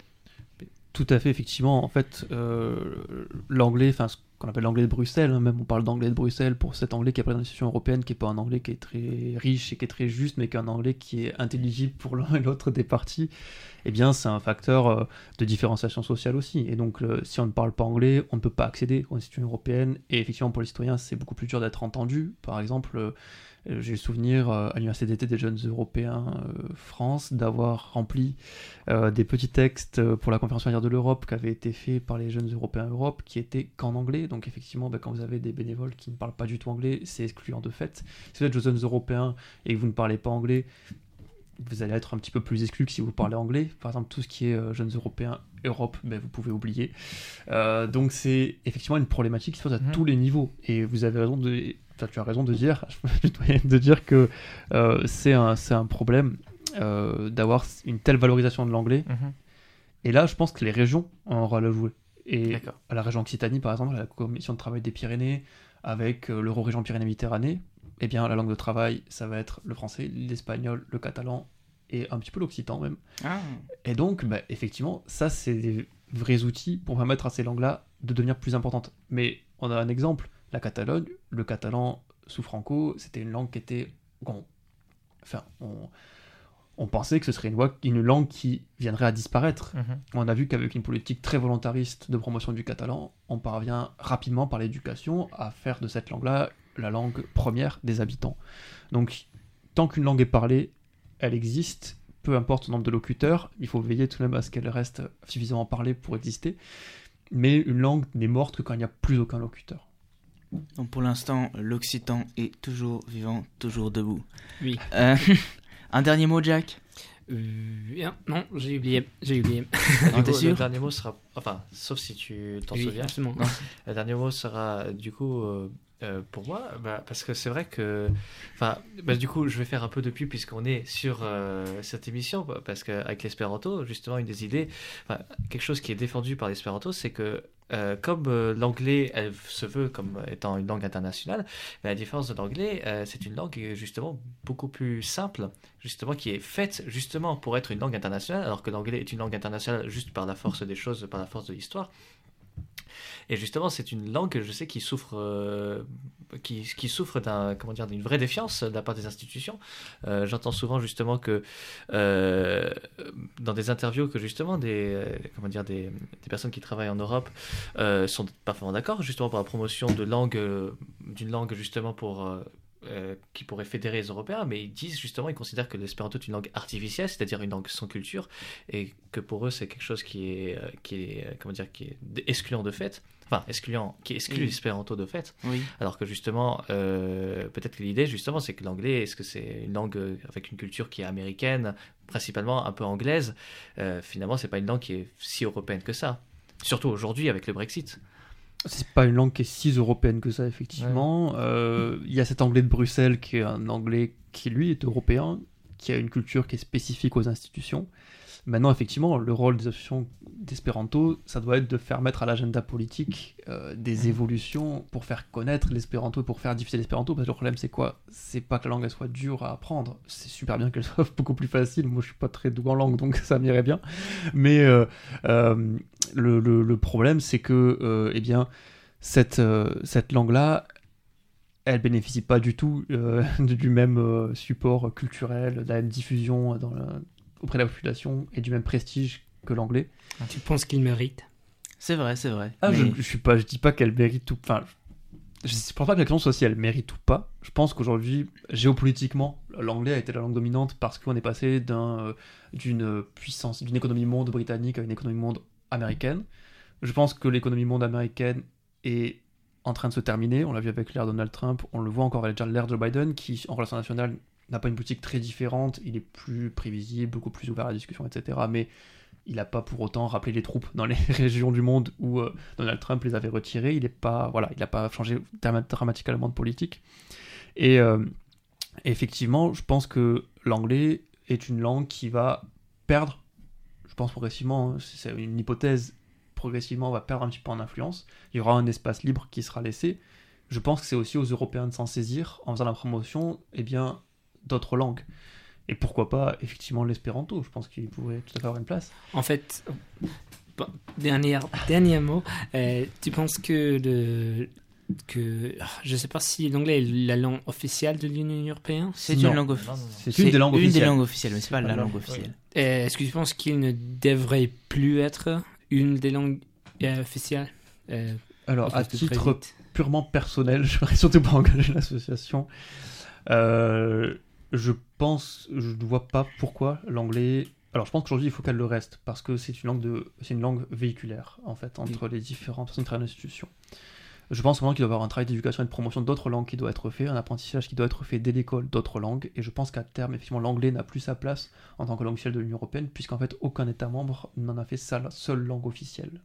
Tout à fait, effectivement. En fait, euh, l'anglais, enfin ce qu'on appelle l'anglais de Bruxelles, hein, même on parle d'anglais de Bruxelles pour cet anglais qui est présent dans l'institution européenne, qui n'est pas un anglais qui est très riche et qui est très juste, mais qui est un anglais qui est intelligible pour l'un et l'autre des parties, eh bien c'est un facteur euh, de différenciation sociale aussi. Et donc euh, si on ne parle pas anglais, on ne peut pas accéder aux institutions européennes, et effectivement pour les citoyens c'est beaucoup plus dur d'être entendu. Par exemple, euh, j'ai le souvenir euh, à l'Université d'été des jeunes européens euh, France d'avoir rempli euh, des petits textes euh, pour la conférence avenir de l'Europe qui avaient été faits par les jeunes européens Europe qui étaient qu'en anglais. Donc effectivement, ben, quand vous avez des bénévoles qui ne parlent pas du tout anglais, c'est excluant de fait. Si vous êtes jeunes européens et que vous ne parlez pas anglais, vous allez être un petit peu plus exclu que si vous parlez anglais. Par exemple, tout ce qui est euh, jeunes européens Europe, ben, vous pouvez oublier. Euh, donc c'est effectivement une problématique qui se pose à Mhm. tous les niveaux. Et vous avez raison de... Enfin, tu as raison de dire, de dire que euh, c'est un, c'est un problème euh, d'avoir une telle valorisation de l'anglais. Et là, je pense que les régions ont un rôle à jouer. Et D'accord. à la région Occitanie, par exemple, à la commission de travail des Pyrénées, avec euh, l'Euro-région Pyrénées-Méditerranée, eh bien, la langue de travail, ça va être le français, l'espagnol, le catalan et un petit peu l'occitan même. Ah. Et donc, bah, effectivement, ça, c'est des vrais outils pour permettre à ces langues-là de devenir plus importantes. Mais on a un exemple, la Catalogne, le catalan sous Franco, c'était une langue qui était... bon, enfin, on, on pensait que ce serait une, voie- une langue qui viendrait à disparaître. On a vu qu'avec une politique très volontariste de promotion du catalan, on parvient rapidement par l'éducation à faire de cette langue-là la langue première des habitants. Donc, tant qu'une langue est parlée, elle existe, peu importe le nombre de locuteurs, il faut veiller tout de même à ce qu'elle reste suffisamment parlée pour exister. Mais une langue n'est morte que quand il n'y a plus aucun locuteur. Donc pour l'instant, l'occitan est toujours vivant, toujours debout. Oui. Euh, un dernier mot, Jack? Euh, bien, non, j'ai oublié. J'ai oublié. Ah, t'es Le sûr? dernier mot sera, enfin, sauf si tu t'en Oui, souviens. absolument. Le dernier mot sera du coup euh, euh, pour moi, bah, parce que c'est vrai que, enfin, bah, du coup, je vais faire un peu de pub puisqu'on est sur euh, cette émission, parce qu'avec l'espéranto, justement, une des idées, enfin, quelque chose qui est défendu par l'espéranto, c'est que euh, comme euh, l'anglais, elle se veut comme étant une langue internationale, mais à la différence de l'anglais, euh, c'est une langue qui est justement beaucoup plus simple, justement, qui est faite justement pour être une langue internationale, alors que l'anglais est une langue internationale juste par la force des choses, par la force de l'histoire. Et justement, c'est une langue, je sais, qui souffre, euh, qui, qui souffre d'un, comment dire, d'une vraie défiance de la part des institutions. Euh, j'entends souvent justement que euh, dans des interviews que justement des, euh, comment dire, des, des personnes qui travaillent en Europe euh, sont pas forcément d'accord justement pour la promotion de langue, euh, d'une langue justement pour euh, Euh, qui pourrait fédérer les Européens, mais ils disent justement, ils considèrent que l'espéranto est une langue artificielle, c'est-à-dire une langue sans culture, et que pour eux c'est quelque chose qui est, euh, qui est, euh, comment dire, qui est excluant de fait, enfin, excluant, qui exclut Oui. l'espéranto de fait. Oui. Alors que justement, euh, peut-être que l'idée, justement, c'est que l'anglais, est-ce que c'est une langue euh, avec une culture qui est américaine, principalement un peu anglaise, euh, finalement, c'est pas une langue qui est si européenne que ça. Surtout aujourd'hui avec le Brexit. C'est pas une langue qui est si européenne que ça, effectivement. Il euh, y a cet anglais de Bruxelles qui est un anglais qui, lui, est européen, qui a une culture qui est spécifique aux institutions. Maintenant, effectivement, le rôle des associations d'espéranto, ça doit être de faire mettre à l'agenda politique euh, des évolutions pour faire connaître l'espéranto, pour faire diffuser l'espéranto, parce que le problème, c'est quoi? C'est pas que la langue, elle soit dure à apprendre, c'est super bien qu'elle soit beaucoup plus facile. Moi, je suis pas très doué en langue, donc ça m'irait bien. Mais euh, euh, le, le, le problème, c'est que, euh, eh bien, cette, euh, cette langue-là, elle bénéficie pas du tout euh, du même euh, support culturel, de la même diffusion dans la, auprès de la population et du même prestige que l'anglais. Tu penses qu'il mérite? C'est vrai, c'est vrai. Ah, Mais- je, je suis pas, je dis pas qu'elle mérite tout. Enfin, je, je pense pas que la question soit si elle mérite ou pas. Je pense qu'aujourd'hui, géopolitiquement, l'anglais a été la langue dominante parce qu'on est passé d'un, euh, d'une puissance, d'une économie monde britannique à une économie monde américaine. Je pense que l'économie monde américaine est en train de se terminer. On l'a vu avec l'ère Donald Trump, on le voit encore avec l'ère Joe Biden, qui en relations nationales n'a pas une politique très différente. Il est plus prévisible, beaucoup plus ouvert à la discussion, et cetera. Mais il n'a pas pour autant rappelé les troupes dans les régions du monde où euh, Donald Trump les avait retirées. Il n'est pas, voilà, il n'a pas changé dram- dramatiquement de politique. Et euh, effectivement, je pense que l'anglais est une langue qui va perdre, je pense progressivement, hein, c'est une hypothèse, progressivement on va perdre un petit peu en influence. Il y aura un espace libre qui sera laissé. Je pense que c'est aussi aux Européens de s'en saisir en faisant la promotion, eh bien, d'autres langues. Et pourquoi pas, effectivement, l'espéranto. Je pense qu'il pourrait tout à fait avoir une place. En fait, bon, dernier, dernier mot, euh, tu penses que le... Que, je sais pas si l'anglais est la langue officielle de l'Union européenne. C'est Non. une langue Non, officielle. non, non. C'est une des langues une officielles. des langues officielles, mais c'est pas Pas la la langue langue, officielle. Euh, Est-ce que tu penses qu'il ne devrait plus être une des langues euh, officielles euh, Alors, à parce que très titre vite. purement personnel, je ne voudrais surtout pas engager l'association. Euh, je pense, je ne vois pas pourquoi l'anglais. Alors, je pense qu'aujourd'hui, il faut qu'elle le reste parce que c'est une langue de, c'est une langue véhiculaire en fait entre les différentes personnes qui travaillent dans l'institution. Je pense vraiment qu'il doit y avoir un travail d'éducation et de promotion d'autres langues qui doit être fait, un apprentissage qui doit être fait dès l'école d'autres langues. Et je pense qu'à terme, effectivement, l'anglais n'a plus sa place en tant que langue officielle de l'Union européenne, puisqu'en fait, aucun État membre n'en a fait sa seule langue officielle.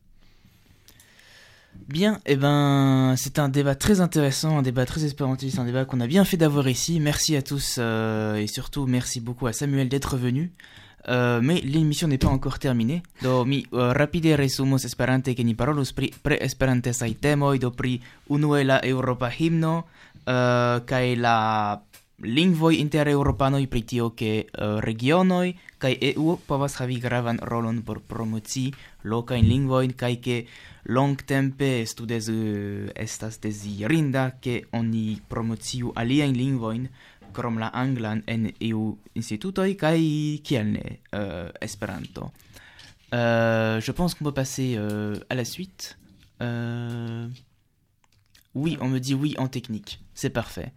Bien, et ben, c'est un débat très intéressant, un débat très espérantiste, un débat qu'on a bien fait d'avoir ici. Merci à tous euh, et surtout merci beaucoup à Samuel d'être venu. Uh, mais l'émission n'est pas encore terminée. Do mi uh, rapide resumos esperante ke ni parolus pri pre-esperantesaj temoj, do pri unue la Eŭropa himno uh, kaj la lingvoj inter eŭropanoj, pri tio ke uh, regionoj kaj E U povas havi gravan rolon por promocii lokajn lingvojn kaj ke longtempe studes uh, estas dezirinda ke oni promociu aliajn lingvojn krom la anglan en iu institutoj kaj kiel ne euh, Esperanto. Euh, je pense qu'on peut passer euh, à la suite. Euh... Oui, on me dit oui en technique. C'est parfait.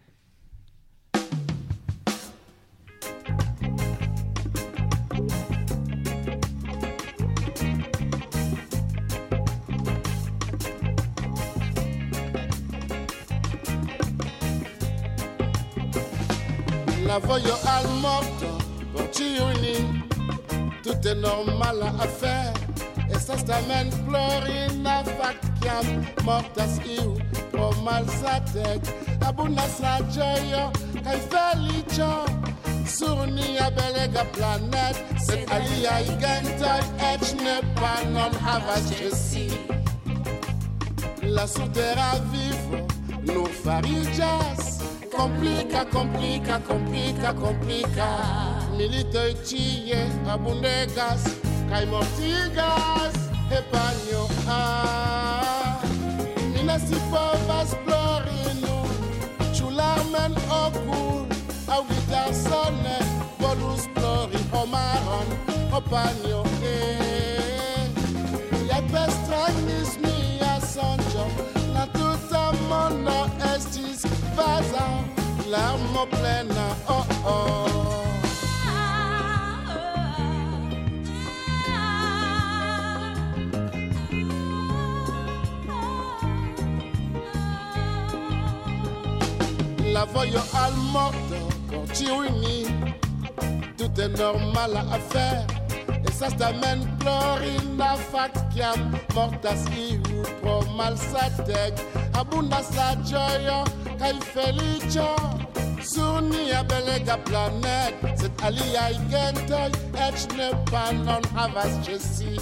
La voglio al morto, Porciuni, tout est normal à faire. E sa stamen Florina facchiam, mortas iu, pro mal sa tec. Abuna sa gioia, kai felicio, sur nia belega planet. Sed aliai gentoi, ec ne pa non havas cesi. La sutera vivo, nur farigas. Complica, complica, complica, complica. Militoi tie abundegas, kai mortigas, e panyo a. Mina si povas plorinu, chularmen okul, au gitar sone, volus plori o maron, o panyo e. Yet best tragnis mia sonjo, la tuta mono estis vaza, l'armo plena, oh oh. La voyo al morto, continue. Tout est normal à faire. Et ça t'amène pleurer la factiam. Mortas i ou pro mal sa teg. Abundas la joyo, kai felicio. Souni a belega planet. Cet alia i gentoy, et ne pas non havas jesi.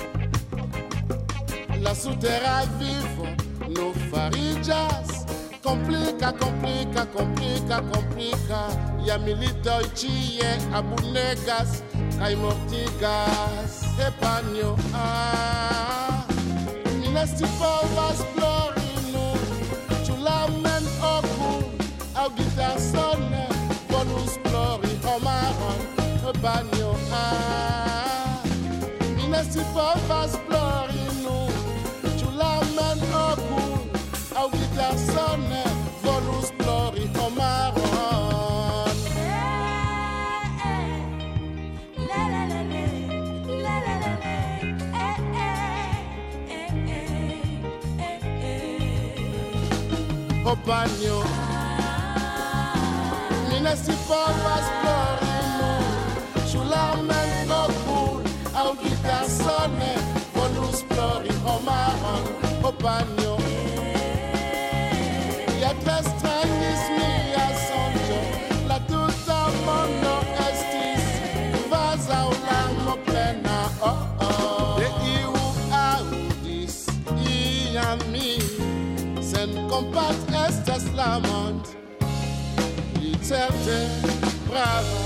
La souterra vivo, no farillas. Complica, complica, complica, complica. Ya milito chie abunegas, kai mortigas, epanyo ah. Minesti povas plorino, chulamen oku, au guitar sonne, bonus plori omaron, epanyo ah. Minesti povas plorino, chulamen oku, au guitar sonne, bonus plori omaron. Opagno Minesti povas plorino Chulamen nokul Au guitar sonne Bonus plori omaron Opagno Ya tres strangis mia sonjo La tuta mondo estis Vaza u larmo plena Oh oh De iu audis Iami Sen compat estas la monde, li certe bravas.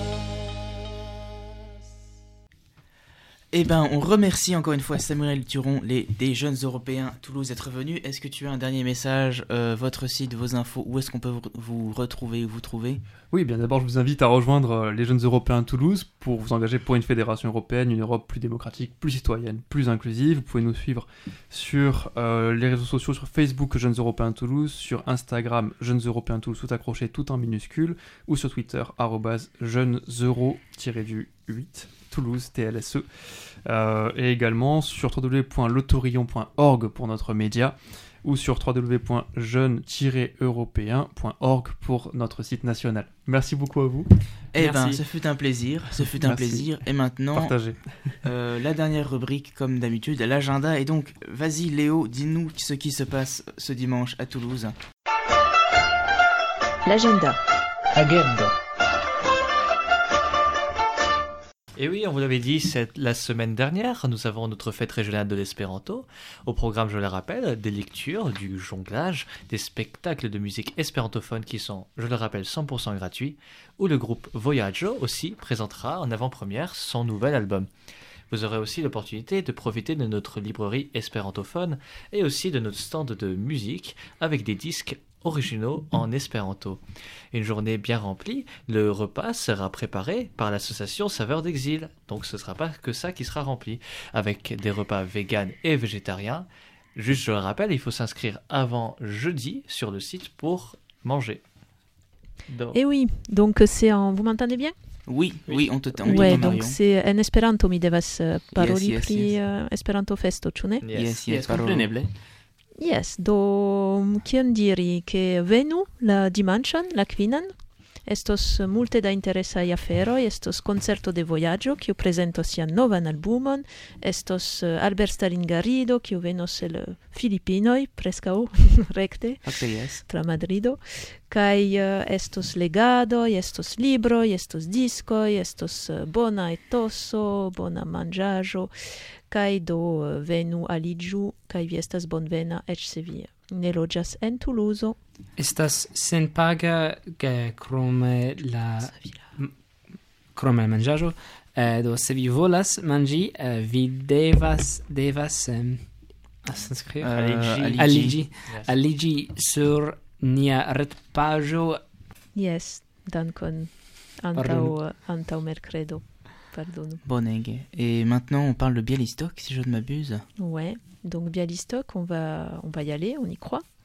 Eh ben, on remercie encore une fois Samuel Turon, les des jeunes Européens Toulouse d'être venus. Est-ce que tu as un dernier message, euh, votre site, vos infos, où est-ce qu'on peut vous, vous retrouver ou vous trouver? Oui, bien d'abord, je vous invite à rejoindre euh, les jeunes Européens Toulouse pour vous engager pour une fédération européenne, une Europe plus démocratique, plus citoyenne, plus inclusive. Vous pouvez nous suivre sur euh, les réseaux sociaux, sur Facebook Jeunes Européens Toulouse, sur Instagram Jeunes Européens Toulouse, tout accroché, tout en minuscule, ou sur Twitter, arobase jeunes euro huit. Toulouse, T L S E, euh, et également sur w w w point l'autorillon point org pour notre média, ou sur w w w point jeune tiret européen point org pour notre site national. Merci beaucoup à vous. Eh Merci. ben, ce fut un plaisir, ce fut un Merci. plaisir. Et maintenant, Partagez. euh, la dernière rubrique, comme d'habitude, l'agenda. Et donc, vas-y Léo, dis-nous ce qui se passe ce dimanche à Toulouse. L'agenda. Agenda. Et oui, on vous l'avait dit, c'est la semaine dernière, nous avons notre fête régionale de l'espéranto. Au programme, je le rappelle, des lectures, du jonglage, des spectacles de musique espérantophone qui sont, je le rappelle, cent pour cent gratuits, où le groupe Voyaggio aussi présentera en avant-première son nouvel album. Vous aurez aussi l'opportunité de profiter de notre librairie espérantophone et aussi de notre stand de musique avec des disques originaux en espéranto. Une journée bien remplie, le repas sera préparé par l'association Saveurs d'Exil, donc ce ne sera pas que ça qui sera rempli, avec des repas véganes et végétariens. Juste, je le rappelle, il faut s'inscrire avant jeudi sur le site pour manger. Donc, Et oui, donc c'est en... Vous m'entendez bien? Oui, oui, on te on Ouais, t'entend, donc Marion. c'est en Esperanto mi devas uh, paroli yes, pri yes. uh, Esperanto festo, ĉu ne? yes. Yes, yes, Yes, parolo. compreneble. Yes, do kion diri ke venu la dimanĉon, la kvinan. Estos multe da interesaj aferoj, estos koncerto de Vojaĝo, kiu prezentos sian novan albumon, estos uh, Albert Stalin Garrido, kiu venos el uh, Filipinoj, preskaŭ rekte, Fakte yes. tra Madrido, kaj uh, estos legadoj, estos libroj, estos diskoj, estos uh, bona etoso, bona manĝaĵo, kaj do uh, venu aliĝu, kaj vi estas bonvena, eĉ se vi ne loĝas en Tuluzo. Estas senpaga ke krome la m- krome la manĝaĵo. Eh, do se vi volas manĝi, eh, vi devas devas um, s'inscrire Euh, Aligi. Aligi. aliĝi Yes. aliĝi sur nia retpaĝo. Yes, dankon antaŭ Pardonu. uh, antaŭ mercredo. Pardonu. Boneg. Et maintenant, on parle de Bialystok, si je ne m'abuse. Ouais, donc Bialystok, on va, on va y aller, on y croit.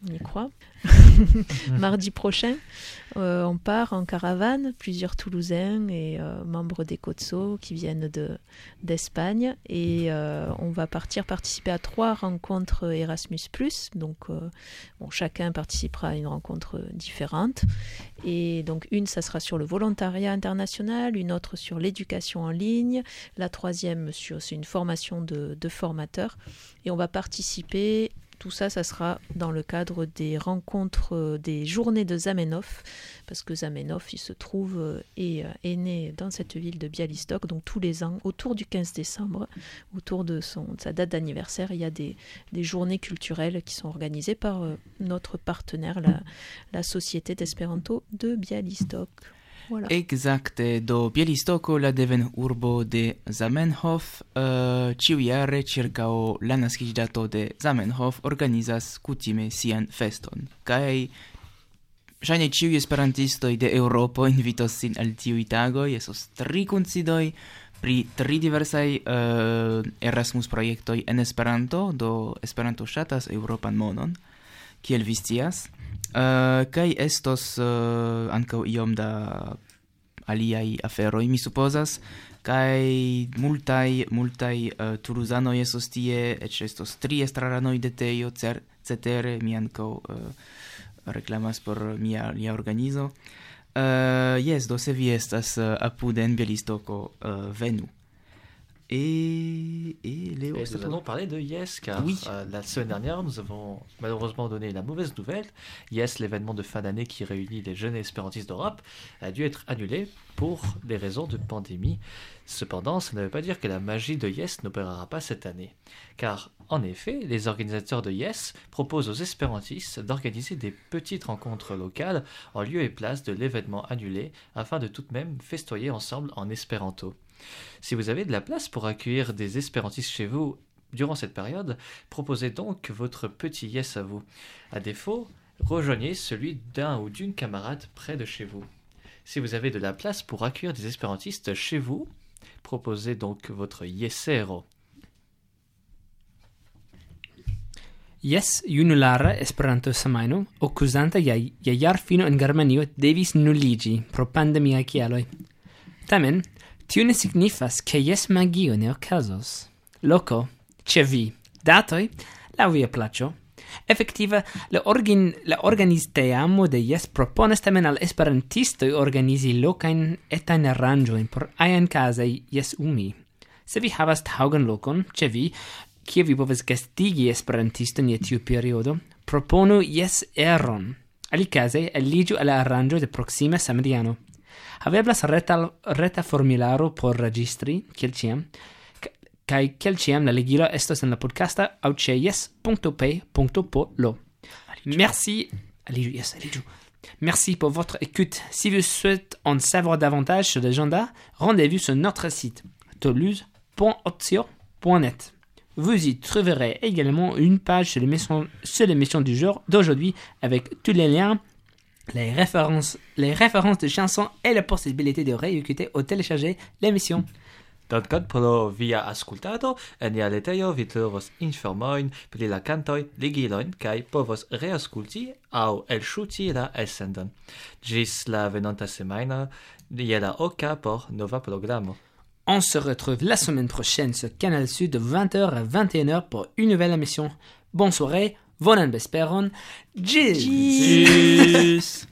on y croit. Mardi prochain, euh, on part en caravane, plusieurs Toulousains et euh, membres des Cotso qui viennent de, d'Espagne. Et euh, on va partir participer à trois rencontres Erasmus plus. Donc, euh, bon, chacun participera à une rencontre différente. Et donc, une, ça sera sur le volontariat international, une autre sur l'éducation en ligne, la troisième, sur, c'est une formation de, de formateurs. Et on va participer... Tout ça, ça sera dans le cadre des rencontres, des journées de Zamenhof, parce que Zamenhof, il se trouve et est né dans cette ville de Białystok. Donc tous les ans, autour du quinze décembre, autour de, son, de sa date d'anniversaire, il y a des, des journées culturelles qui sont organisées par notre partenaire, la, la Société d'Espéranto de Białystok. Voilà. Exacte, do Białystoko la deven urbo de Zamenhof, uh, ĉiujare ĉirkaŭ la naskiĝdato de Zamenhof organizas kutime sian feston. Kaj ŝajne ĉiuj esperantistoj de Eŭropo invitos sin al tiuj tagoj, estos tri kunsidoj pri tri diversaj uh, Erasmus-projektoj en Esperanto, do Esperanto ŝatas Eŭropan monon, kiel vi scias. Uh, kai estos uh, ankaŭ iom da aliaj aferoj, mi supozas, kai multaj multaj uh, tuluzanoj estos tie, eĉ estos tri estraranoj de Tejo, cer, cetere mi ankaŭ uh, reklamas por mia, mia organizo. Uh, yes, do se vi estas uh, apude en Białystoko, uh, venu. Et, et Léo, et nous allons parler de Yes, car oui. euh, la semaine dernière, nous avons malheureusement donné la mauvaise nouvelle. Yes, l'événement de fin d'année qui réunit les jeunes espérantistes d'Europe, a dû être annulé pour des raisons de pandémie. Cependant, ça ne veut pas dire que la magie de Yes n'opérera pas cette année. Car, en effet, les organisateurs de Yes proposent aux espérantistes d'organiser des petites rencontres locales en lieu et place de l'événement annulé afin de tout de même festoyer ensemble en espéranto. Si vous avez de la place pour accueillir des espérantistes chez vous durant cette période, proposez donc votre petit yes à vous. À défaut, rejoignez celui d'un ou d'une camarade près de chez vous. Si vous avez de la place pour accueillir des espérantistes chez vous, proposez donc votre yesero. Yes, junulara Esperanto semajno, okuzanta ja jarfino en Germanio devis nuliĝi pro pandemiaj kialoj. Tamen, tio ne signifas ke jes magio ne okazos. Loko, ĉe vi, datoj, laŭ via plaĉo. Efektive, la, orgin, la organizteamo de Yes proponas tamen al esperantistoj organizi lokajn etajn aranĝojn por ajn kazaj Yes umi. Se vi havas taŭgan lokon ĉe vi, kie vi povas gastigi esperantiston je tiu periodo, proponu Yes eron. Alikaze, aliĝu al la aranĝo de proksima samediano. Haveblas reta, reta formularo por registri, kiel ĉiam, kaj kiel ĉiam la ligilo estos en la podcasta aŭ ĉe yes punto pay punto polo. Merci, aliĝu, yes, aliĝu. Merci pour votre écoute. Si vous souhaitez en savoir davantage sur l'agenda, rendez-vous sur notre site toulouse point optio point net. Vous y trouverez également une page sur l'émission, sur l'émission du jour d'aujourd'hui avec tous les liens, les références, les références de chansons et la possibilité de réécouter ou télécharger l'émission. Dankon pro via ascoltado, en nia retejo vi trovos informojn pri la kantoj, ligilojn kaj povos reaŭskulti aŭ elŝuti la elsendon. Ĝis la venonta semajno je la oka por nova programo. On se retrouve la semaine prochaine sur Canal Sud de vingt heures à vingt et une heures pour une nouvelle émission. Bonne soirée, bonan vesperon, tschüss. Tschüss.